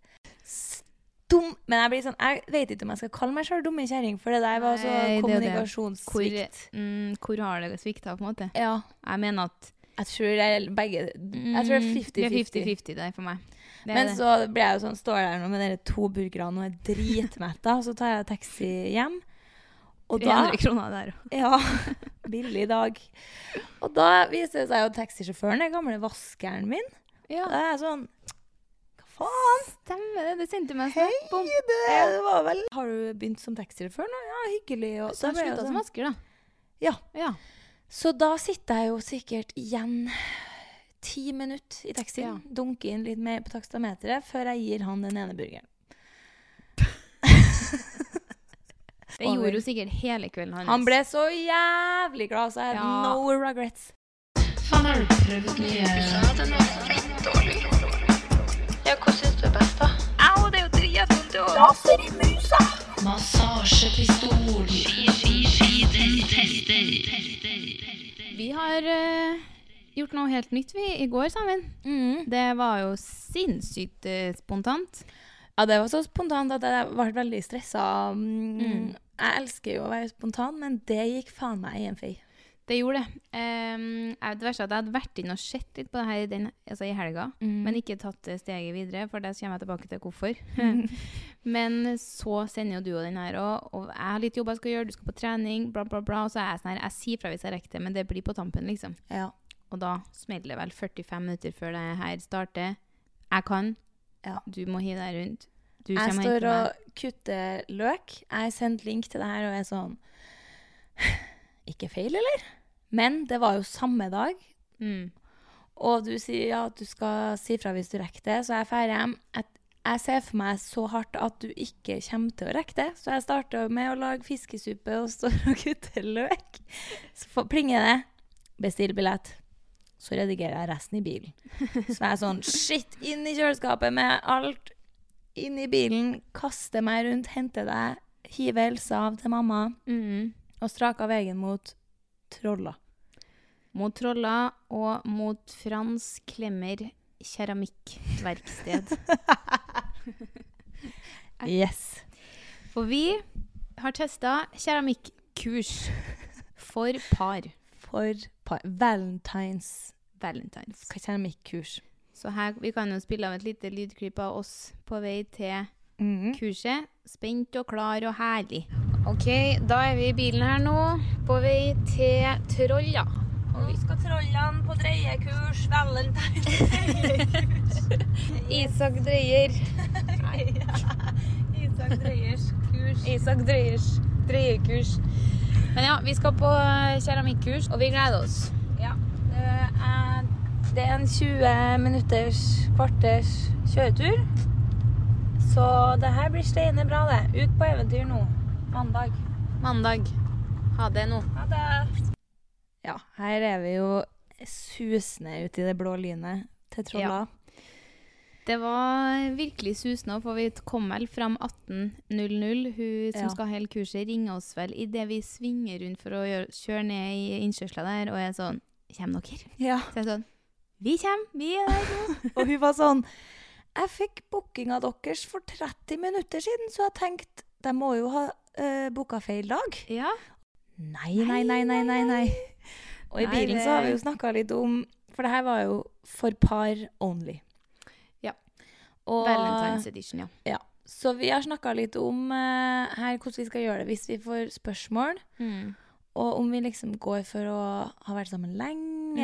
Men jeg blir sånn, jeg vet ikke om jeg skal kalle meg selv dumme kjæring, for det der var så kommunikasjonssvikt. Hvor har det sviktet på en måte? Ja. Jeg mener at jeg tror det er 50-50. Det er 50-50 der for meg. Men så blir jeg jo sånn, står der nå med dere 2 burgerne og er dritmetta, og så tar jeg taxi hjem. Og 300 kroner der. Ja, billig dag. Og da viser det seg jo taxisjåføren, den gamle vaskeren min. Ja. Da er jeg sånn, hva faen? Stemmer det, det sendte meg snakk om. Hei, det var vel. Har du begynt som taxisjåfør nå? Ja, hyggelig. Og så har du sluttet som vasker da? Ja. Så da sitter jeg jo sikkert igjen 10 minutter i taxien, dunker inn litt mer på takstameteret, før jeg gir han den ene burgeren. Det gjorde jo sikkert hele kvelden hans. Han ble så jævlig glad, så jeg har no regrets. Faen, har du prøvd mye? Du sa at den var fett dårlig. Ja, hva synes du best da? Au, det jo dritvondt å... Laser i musa! Massasjepistol. Vi har gjort noe helt nytt i går sammen. Det var jo sinnssykt spontant. Ja, det var så spontant at jeg ble veldig stresset. Jeg elsker jo å være spontan, men det gikk faen meg i en fei. Det gjorde det. Det verste at jeg hadde vært inn og sett litt på det her i helga, men ikke tatt steget videre, for det kommer jeg tilbake til hvorfor. Men så sender jo du og den her, og jeg har litt jobb jeg skal gjøre, du skal på trening, bla bla bla, og så er jeg sånn her, jeg sier fra hvis jeg rekker det, men det blir på tampen liksom. Ja. Og da smeller det vel 45 minutter før det her starter. Jeg kan, du må hive deg rundt. Jeg står og kutter løk. Jeg har sendt link til det her og er sånn, ikke feil, eller? Men det var jo samme dag. Og du sier at du skal si fra hvis du rekker det, så jeg er ferdig hjem. Jeg ser for meg så hardt at du ikke kommer til å rekke det, så jeg starter med å lage fiskesuppe og står og kutter løk. Så plinger det, bestill billett. Så redigerer jeg resten i bilen. Så jeg er sånn, shit, inn i kjøleskapet med alt inn i bilen, kaster meg rundt, henter deg, hiver Elsa av til mamma, og straker veien mot Trolla. Mot Trolla og mot Frans Klemmer keramikkverksted. Yes. For vi har testet keramikkurs for par. Valentines keramikkurs. Så her, vi kan jo spille av et lite lydklipp av oss på vei til kurset. Spent og klar og herlig. Ok, da er vi i bilen her nå, på vei til Trolla. Og vi skal Trollene på dreiekurs, Valentines. Isak Dreyer. Isak Dreyers kurs. Isak Dreyers dreiekurs. Men ja, vi skal på keramikkurs, og vi gleder oss. Ja, det er en 20 minutters, kvarters kjøretur. Så det her blir steine bra det. Ut på eventyr nå. Mandag. Ha det nå. Ha det. Ja, her er vi jo susende ute i det blå lynet til Trolla. Ja. Det var virkelig susende, for vi kom vel frem 18.00. Hun som skal hele kurset ringer oss vel i det vi svinger rundt for å kjøre ned i innkjørsla der, og er sånn, kommer dere? Ja. Så jeg er sånn, vi kommer, vi er der nå. Og hun var sånn, jeg fikk bookinga deres for 30 minutter siden, så jeg tenkte, de må jo ha booka feil dag. Ja. Nei. Og i bilen så har vi jo snakket litt om, for det her var jo for par only. Ja. Og, Valentine's edition, ja. Så vi har snakket litt om her hvordan vi skal gjøre det hvis vi får spørsmål. Og om vi liksom går for å ha vært sammen lenge,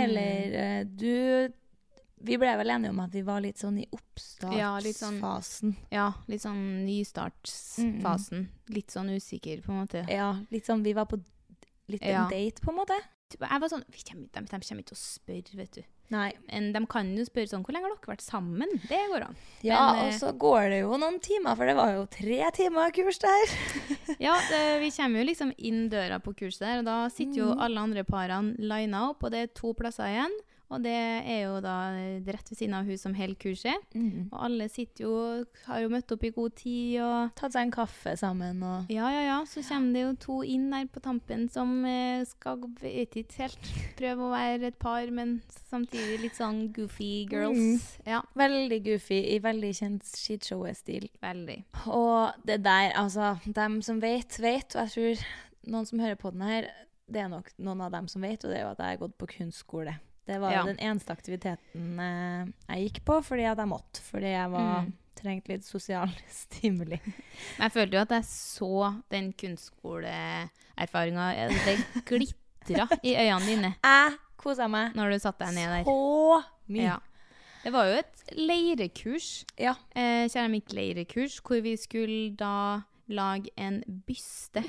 eller vi ble vel enige om at vi var litt sånn i oppstartsfasen. Ja, litt sånn nystartsfasen. Litt sånn usikker, på en måte. Ja, litt sånn, vi var på en date, på en måte. Jeg var sånn, de kommer ikke til å spørre, vet du. Nei. Men de kan jo spørre sånn, hvor lenge har dere vært sammen? Det går an. Ja, og så går det jo noen timer, for det var jo 3 timer kurs der. Ja, vi kommer jo liksom inn døra på kurset der, og da sitter jo alle andre parene linet opp, og det er 2 plasser igjen. Og det er jo da rett ved siden av hun som holder kurset. Og alle sitter jo, har jo møtt opp i god tid og tatt seg en kaffe sammen. Og Ja. Så kommer det jo 2 inn der på tampen som skal, vet ikke helt, prøve å være et par, men samtidig litt sånn goofy girls. Ja. Veldig goofy, i veldig kjent shitshow-stil. Veldig. Og det der, altså, dem som vet, og jeg tror noen som hører på den her, det er nok noen av dem som vet, og det er jo at jeg har gått på kunstskole. Det var jo den eneste aktiviteten jeg gikk på, fordi at jeg måtte. Fordi jeg trengte litt sosial stimuli. Men jeg følte jo at jeg så den kunstskoleerfaringen. Det glitret i øynene dine. Jeg koset meg. Når du satt deg ned der. Så mye. Ja. Det var jo et leirekurs. Ja. Keramikkleirekurs, hvor vi skulle da lage en byste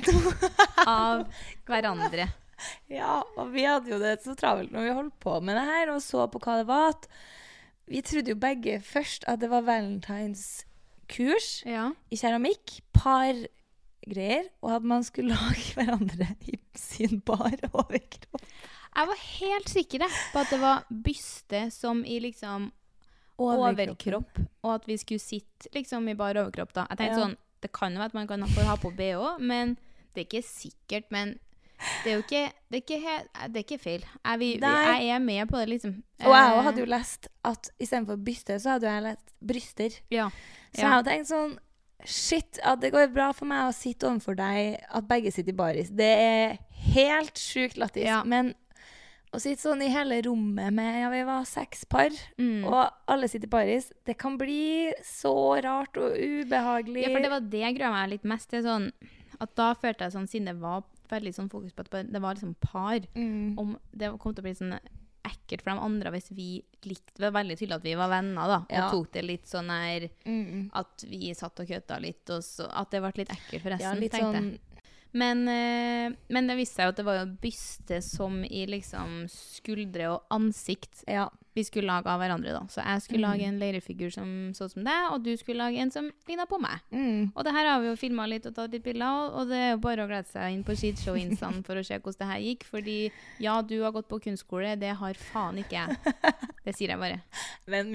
av hverandre. Ja, og vi hadde jo det så travelt når vi holdt på med det her, og så på hva det var. Vi trodde jo begge først at det var Valentines kurs i keramikk, par greier, og at man skulle lage hverandre i sin bar overkropp. Jeg var helt sikker på at det var byste som i liksom overkropp, og at vi skulle sitte liksom i bar overkropp da. Jeg tenkte sånn, det kan jo være at man kan få ha på BH, men det er ikke sikkert, men det er jo ikke, det er ikke feil. Jeg er med på det, liksom. Og jeg hadde jo lest at i stedet for byste, så hadde jeg lest bryster. Ja. Så jeg hadde tenkt sånn, Shit, at det går bra for meg å sitte overfor deg, at begge sitter i baris. Det helt sykt lattis. Ja. Men å sitte sånn i hele rommet med, vi var 6 par, og alle sitter i baris, det kan bli så rart og ubehagelig. Ja, for det var det jeg grønner meg litt mest. Det sånn, at da følte jeg sånn, siden det var veldig sånn fokus på at det var liksom par, om det kom til å bli sånn ekkelt for de andre hvis vi likte, det var veldig tydelig at vi var venner da, og tok det litt sånn her, at vi satt og køtta litt, og så, at det ble litt ekkelt for resten, litt tenkte sånn... jeg. Men det viste seg jo at det var jo byste som i liksom skuldre og ansikt vi skulle lage av hverandre da. Så jeg skulle lage en leirefigur som så som deg, og du skulle lage en som lignet på meg. Og det her har vi jo filmet litt og tatt litt bilder, og det er jo bare å glede seg inn på Skitshow-instaen for å se hvordan det her gikk, fordi ja, du har gått på kunstskole, det har faen ikke jeg. Det sier jeg bare. Men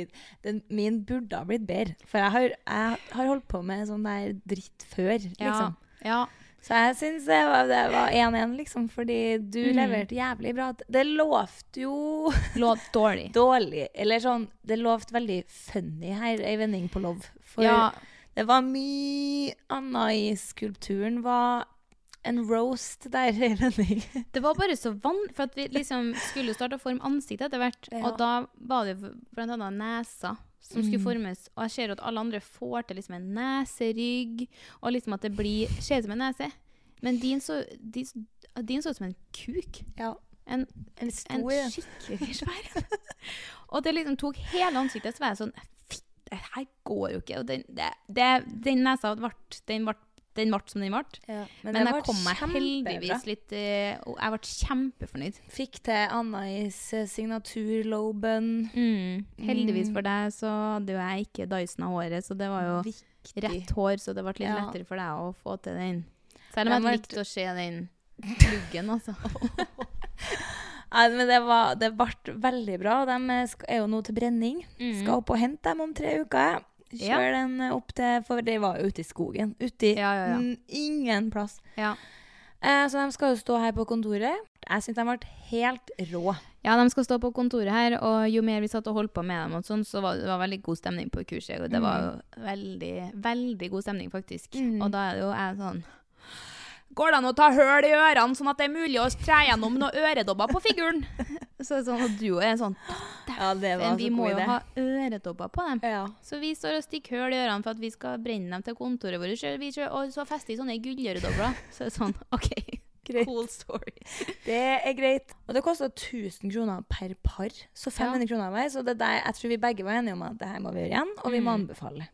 min burde ha blitt bedre, for jeg har holdt på med sånn der dritt før, liksom. Ja. Så jeg synes det var 1-1, liksom, fordi du leverte jævlig bra. Det lovte jo... dårlig. Dårlig. Eller sånn, det lovte veldig funny her, en vending på lov. For det var mye annet i skulpturen, var en roast der, en vending. Det var bare så for at vi liksom skulle starte å forme ansiktet etter hvert, og da var det blant annet nesa som skulle formes, og jeg ser at alle andre får til liksom en neserygg, og liksom at det ser ut som en nese. Men din så ut som en kuk. Ja. En skikkelig svær. Og det liksom tok hele ansiktet, så var jeg sånn, det her går jo ikke. Og den nesa ble som den ble. Ja, men jeg kom meg heldigvis litt, og jeg ble kjempefornøyd. Fikk til Anna-is signaturloben. Heldigvis for deg så hadde jo jeg ikke Dyson av håret, så det var jo rett hår, så det ble litt lettere for deg å få til den. Selv om jeg likte å se den luggen, altså. Nei, men det ble veldig bra. De er jo nå til brenning. Skal opp og hente dem om 3 uker. Kjør den opp til, for det var ute i skogen. Ute i ingen plass. Ja. Så de skal jo stå her på kontoret. Jeg synes de ble helt rå. Ja, de skal stå på kontoret her, og jo mer vi satt og holdt på med dem og sånn, så det var veldig god stemning på kurset. Og det var jo veldig, veldig god stemning faktisk. Og da er det jo sånn, går det an å ta høl i ørene, sånn at det er mulig å tre gjennom noen øredobber på figuren? Så sånn, og du er sånn, vi må jo ha øredobber på dem. Ja. Så vi står og stikker høl i ørene for at vi skal brenne dem til kontoret vårt. Og så fester i sånne gulløredobber. Så sånn, ok, greit. Cool story. Det er greit. Og det kostet 1000 kroner per par, så 500 kroner hver. Så det der, jeg tror vi begge var enige om at det her må vi gjøre igjen, og vi må anbefale.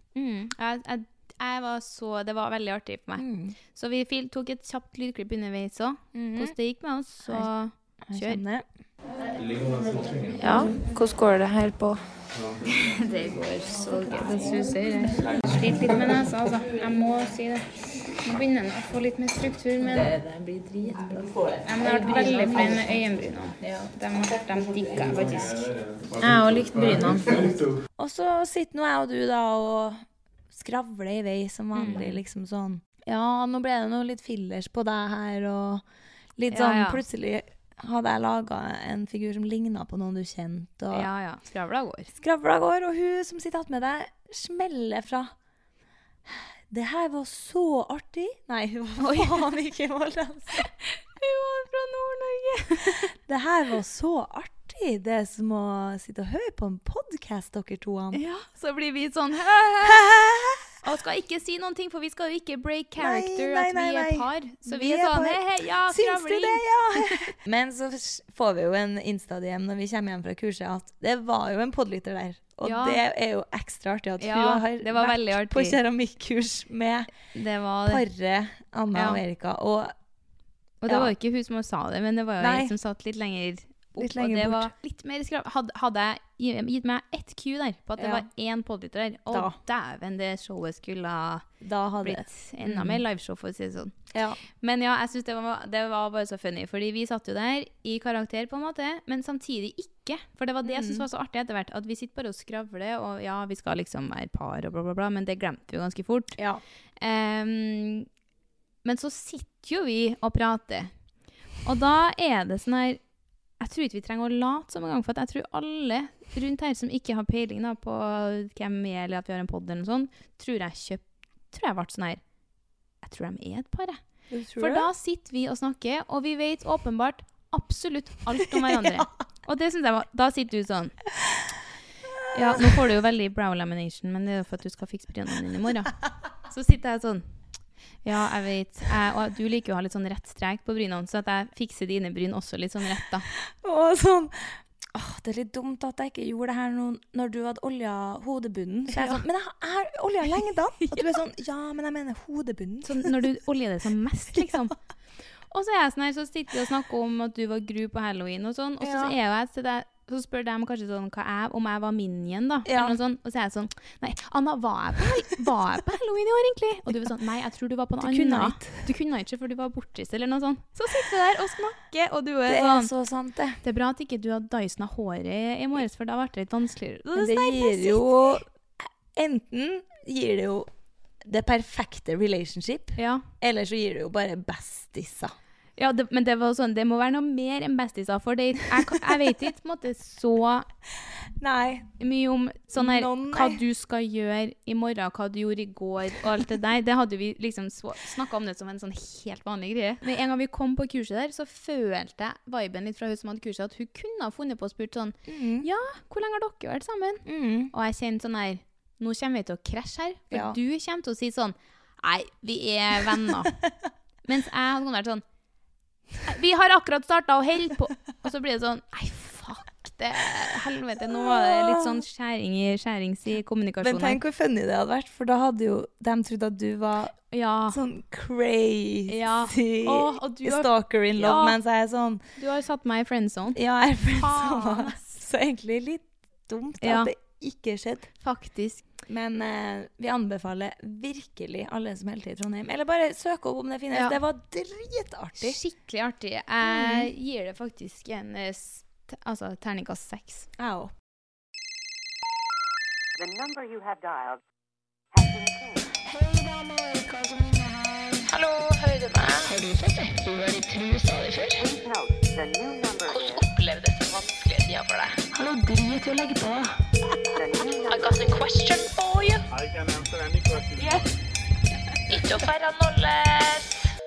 Det var veldig artig for meg. Så vi tok et kjapt lydklipp underveis også. Hvordan det gikk med oss, så kjør. Ja, hvordan går det her på? Det går så gøy. Det suser. Jeg sliter litt med nesa, altså. Jeg må si det. Nå begynner jeg å få litt mer struktur, men det blir dritbra. Jeg har vært veldig fornøyd med øyenbrynene. De digger jeg faktisk. Jeg har likt brynene. Og så sitter nå jeg og du da og skravler i vei som vanlig, liksom sånn. Ja, nå ble det noe litt fillers på deg her, og litt sånn, plutselig hadde jeg laget en figur som lignet på noen du kjente. Og skravla går. Skravla går, og hun som sitter med deg smeller fra. Det her var så artig. Nei, hun var faen ikke måldansk. Hun var fra Nord-Norge. Det her var så artig. Det er som å sitte og høre på en podcast, dere to. Ja, så blir vi sånn og skal ikke si noen ting, for vi skal jo ikke break character at vi er par. Så vi er sånn, ja, syns du det, ja? Men så får vi jo en Insta-DM når vi kommer hjem fra kurset, at det var jo en poddlytter der. Og det er jo ekstra artig at hun har vært på keramikkurs med paret Anna og Erika. Og det var jo ikke hun som sa det, men det var jo jeg som satt litt lenger opp, og det var litt mer skrav. Hadde jeg gitt meg ett Q der, på at det var én poddlytter der, og dæven, det showet skulle ha blitt enda mer liveshow, for å si det sånn. Ja. Men ja, jeg synes det var bare så funny, fordi vi satt jo der i karakter på en måte, men samtidig ikke, for det var det jeg synes var så artig etter hvert, at vi sitter bare og skravler, og ja, vi skal liksom være par og bla bla bla, men det glemte vi jo ganske fort. Ja. Men så sitter jo vi og prater, og da er det sånn her, jeg tror ikke vi trenger å late som en gang, for jeg tror alle rundt her som ikke har peiling da, på hvem vi er, eller at vi har en podd eller noe sånt, tror jeg tror jeg ble sånn her, jeg tror de et par, jeg. For For da sitter vi og snakker, og vi vet åpenbart absolutt alt om hverandre. Og det synes jeg var, da sitter du sånn, ja, nå får du jo veldig brow lamination, men det er jo for at du skal fikse brynene dine i morgen. Så sitter jeg sånn, ja, jeg vet, og du liker jo å ha litt sånn rett strek på brynene, så at jeg fikser dine bryn også litt sånn rett da. Og sånn, det er litt dumt at jeg ikke gjorde det her når du hadde oljet hodebunnen. Så jeg er sånn, men jeg har oljet lenge da. At du er sånn, ja, men jeg mener hodebunnen. Så når du oljer det som mest, liksom. Og så er jeg sånn her, så sitter vi og snakker om at du var gru på Halloween og sånn, og så er jeg til deg, så spør de kanskje sånn, om jeg var Minion da, eller noe sånt, og så er jeg sånn, nei, Anna, var jeg på Halloween i år egentlig? Og du var sånn, nei, jeg tror du var på noe annet. Du kunne ikke, for du var bortrist, eller noe sånt. Så sitter vi der og snakker, og du er sånn. Det så sant, det. Det er bra at ikke du hadde Dyson av håret i morges, for da ble det litt vanskeligere. Men det gir jo, enten gir det jo det perfekte relationship, eller så gir det jo bare bestisser. Ja, men det var sånn, det må være noe mer enn bestisser, for jeg vet ikke på en måte så mye om sånn her, hva du skal gjøre i morgen, hva du gjorde i går, og alt det der. Det hadde vi liksom snakket om det som en sånn helt vanlig greie. Men en gang vi kom på kurset der, så følte jeg viben litt fra hun som hadde kurset, at hun kunne ha funnet på og spurt sånn, ja, hvor lenge har dere vært sammen? Og jeg kjente sånn her, nå kommer vi til å krasje her, for du kommer til å si sånn, nei, vi er venner. Mens jeg hadde vært sånn, vi har akkurat startet å helde på. Og så blir det sånn, nei, fuck det, helvete, nå var det litt sånn skjærings i kommunikasjonen. Men tenk hvor funny det hadde vært, for da hadde jo de trodd at du var sånn crazy stalker in love, mens jeg er sånn. Du har satt meg i friendzone. Ja, jeg er i friendzone. Så egentlig litt dumt at det ikke skjedde. Faktisk. Men vi anbefaler virkelig alle som helter i Trondheim. Eller bare søk opp om det finnes. Det var dritartig. Skikkelig artig. Jeg gir det faktisk en terningkast 6. Jeg også. The number you have dialed has been changed. Hei damer, hva som er her? Hallo, hører du meg? Har du sett det? Du var i trusa di før. Please note, the new number Hvordan opplevdes den vanskelige tida for deg? Hallo, drit å legge på. I got a question for you. I can answer any question. Yes. Ikke å færre nolles.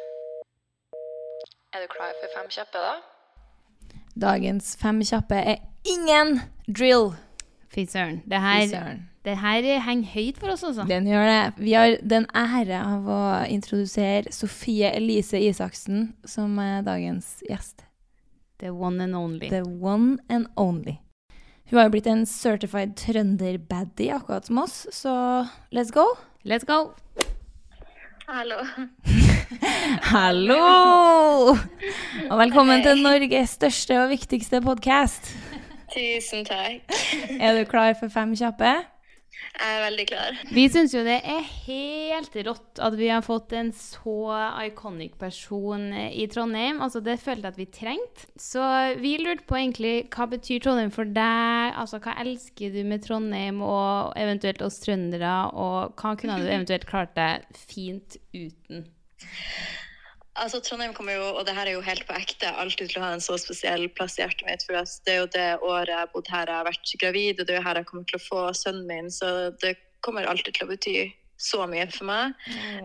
Er du klar for 5 kjappe da? Dagens 5 kjappe er ingen drill. Fy søren. Det her henger høyt for oss også. Den gjør det. Vi har den ære av å introdusere Sofie Elise Isaksen som dagens gjest. The one and only. The one and only. Hun har jo blitt en certified trønder-baddie akkurat som oss, så let's go. Let's go. Hallo. Hallo! Og velkommen til Norges største og viktigste podcast. Tusen takk. Er du klar for 5 kjappe? Jeg er veldig klar. Vi synes jo det er helt rått at vi har fått en så iconic person i Trondheim. Altså det følte jeg at vi trengte. Så vi lurte på egentlig, hva betyr Trondheim for deg? Altså hva elsker du med Trondheim og eventuelt oss trøndere? Og hva kunne du eventuelt klart deg fint uten? Altså Trondheim kommer jo, og det her er jo helt på ekte, alltid til å ha en så spesiell plass i hjertet mitt, for det er jo det året jeg har bodd her, jeg har vært gravid, og det er jo her jeg kommer til å få sønnen min, så det kommer alltid til å bety så mye for meg.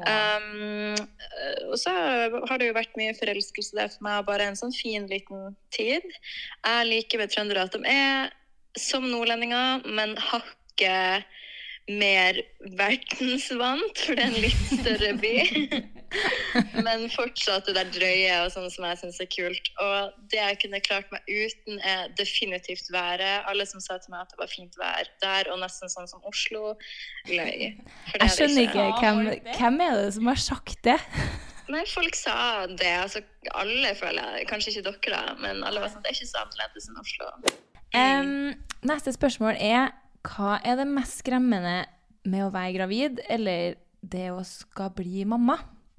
Og så har det jo vært mye forelskelse der for meg, bare en sånn fin liten tid. Jeg liker med trøndere at de er som nordlendinger, men hakket mer verdensvant, for det er en litt større by. Men fortsatt det der drøye og sånn som jeg synes er kult. Og det jeg kunne klart meg uten er definitivt været. Alle som sa til meg at det var fint vær der, og nesten sånn som Oslo, løy. Jeg skjønner ikke, hvem er det som har sagt det? Nei, folk sa det. Altså, alle føler jeg, kanskje ikke dere da, men alle var sånn, det er ikke så annerledes enn Oslo. Neste spørsmål er, hva er det mest skremmende med å være gravid, eller det å skal bli mamma?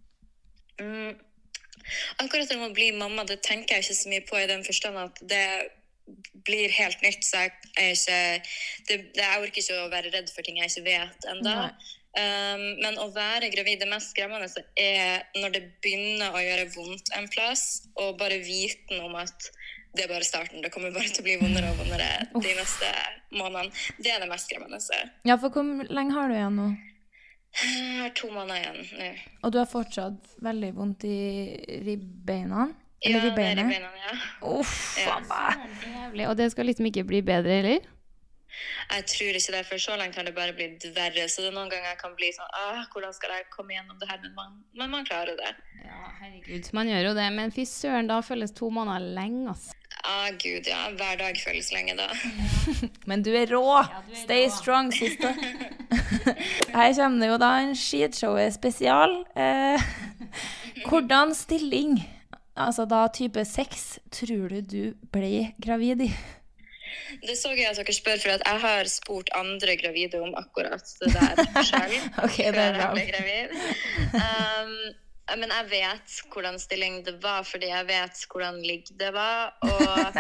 Akkurat det med å bli mamma, det tenker jeg ikke så mye på i den forstand at det blir helt nytt, så jeg orker ikke å være redd for ting jeg ikke vet enda. Men å være gravid, det mest skremmende er når det begynner å gjøre vondt en plass, og bare viten om at det er bare starten. Det kommer bare til å bli vondere og vondere de neste månedene. Det er det mest skremmende. Ja, for hvor lenge har du igjen nå? Jeg har 2 måneder igjen nå. Og du har fortsatt veldig vondt i ribbeina? Ja, Eller det er ribbeina? ribbeina, ja. Uff, faen meg. Jævlig. Og det skal liksom ikke bli bedre, eller? Jeg tror ikke det, for så langt har det bare blitt verre. Så det er noen ganger jeg kan bli sånn, hvordan skal jeg komme gjennom det her? Men man klarer det. Ja, herregud. Man gjør jo det, men fy søren, da føles 2 måneder lenge, altså. Gud, ja. Hver dag føles lenge da. Men du er rå. Stay strong, sister. Her kommer det jo da en skitshowet spesial. Hvordan stilling, altså da type 6, tror du ble gravid i? Det så jeg at dere spør, for at jeg har spurt andre gravide om akkurat det der selv. Ok, det er bra. Før jeg ble gravid. Men jeg vet hvordan stilling det var, fordi jeg vet hvordan ligg det var. Og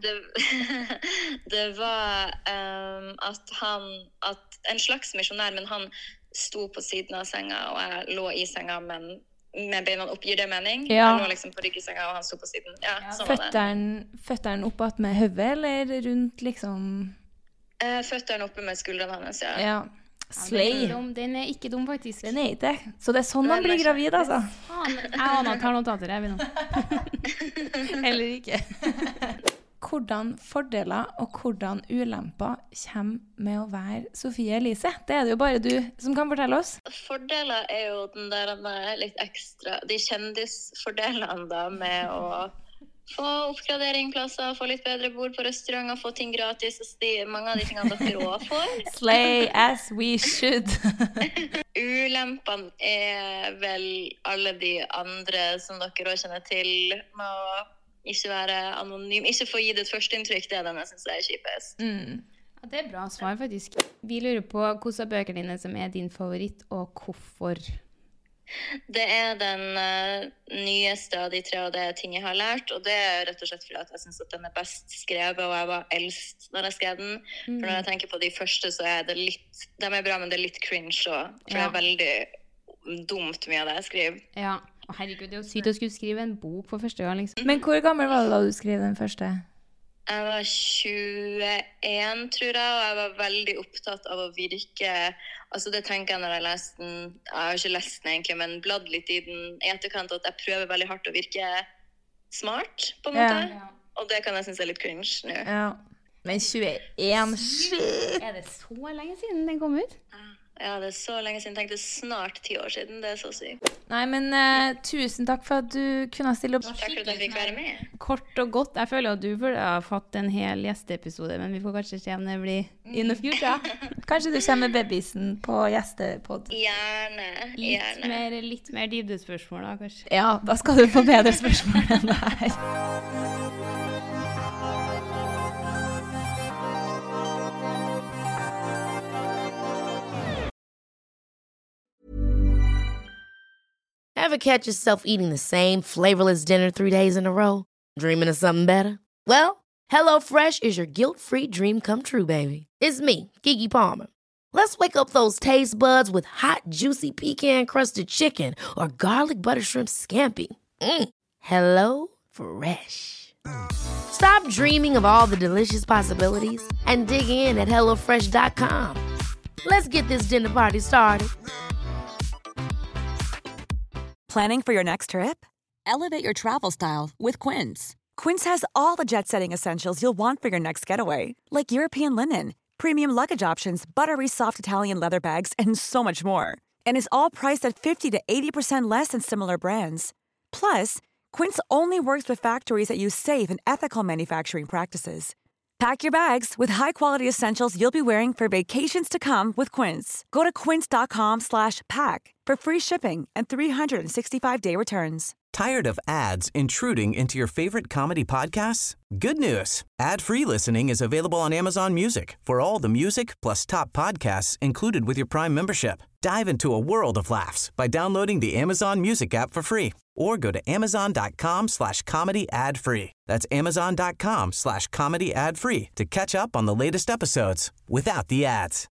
det var at en slags misjonær, men han sto på siden av senga, og jeg lå i senga, men med beina opp, gir det mening? Ja. Jeg lå liksom på ryggesenga, og han sto på siden. Ja, sånn var det. Føtteren opp at med høvet, eller rundt liksom? Føtteren oppe med skuldrene hans, ja. Ja. Slay. Den er ikke dum, faktisk. Den er ikke. Så det er sånn man blir gravid, altså. Faen, jeg og Anna tar notater, jeg vil nå. Eller ikke. Hvordan fordeler og hvordan ulemper kommer med å være Sofie Elise? Det er det jo bare du som kan fortelle oss. Fordeler er jo den der litt ekstra, de kjendisfordelene da, med å få oppgraderingsplasser, få litt bedre bord på restauranter, få ting gratis, mange av de tingene dere også får. Slay as we should. Ulempene er vel alle de andre som dere også kjenner til, med å ikke være anonym, ikke få gitt et førsteinntrykk, det er den jeg synes er kjipest. Ja, det er bra svar, faktisk. Vi lurer på hvilke av bøkene dine som er din favoritt, og hvorfor? Det er den nyeste av de 3, og det er ting jeg har lært, og det er rett og slett fordi at jeg synes at den er best skrevet, og jeg var eldst når jeg skrev den. For når jeg tenker på de første, så er det litt, de er bra, men det er litt cringe også, for det er veldig dumt mye av det jeg skriver. Ja. Å, herregud, det er jo sykt å skulle skrive en bok for første gang, liksom. Men hvor gammel var det da du skrev den første? Jeg var 21, tror jeg, og jeg var veldig opptatt av å virke, altså det tenker jeg når jeg leste den, jeg har ikke lest den egentlig, men bladd litt i den i etterkant, at jeg prøver veldig hardt å virke smart, på en måte. Ja. Og det kan jeg synes er litt cringe nå. Ja. Men 21, shit! Er det så lenge siden den kom ut? Ja, det er så lenge siden. Jeg tenkte snart 10 år siden. Det er så sykt. Nei, men tusen takk for at du kunne stille opp. Takk for at jeg fikk være med. Kort og godt. Jeg føler at du burde ha fått en hel gjesteepisode, men vi får kanskje se om det blir in the future. Kanskje du kommer med babysen på gjestepod. Gjerne. Litt mer dybdespørsmål da, kanskje. Ja, da skal du få bedre spørsmål enn det her. Ever catch yourself eating the same flavorless dinner 3 days in a row? Dreaming of something better? Well, HelloFresh is your guilt-free dream come true, baby. It's me, Keke Palmer. Let's wake up those taste buds with hot, juicy pecan-crusted chicken or garlic butter shrimp scampi. Hello Fresh. Stop dreaming of all the delicious possibilities and dig in at HelloFresh.com. Let's get this dinner party started. Planning for your next trip? Elevate your travel style with Quince. Quince has all the jet-setting essentials you'll want for your next getaway, like European linen, premium luggage options, buttery soft Italian leather bags, and so much more. And is all priced at 50 to 80% less than similar brands. Plus, Quince only works with factories that use safe and ethical manufacturing practices. Pack your bags with high-quality essentials you'll be wearing for vacations to come with Quince. Go to quince.com/pack for free shipping and 365-day returns. Tired of ads intruding into your favorite comedy podcasts? Good news. Ad-free listening is available on Amazon Music for all the music plus top podcasts included with your Prime membership. Dive into a world of laughs by downloading the Amazon Music app for free or go to amazon.com/comedy ad-free. That's amazon.com/comedy ad-free to catch up on the latest episodes without the ads.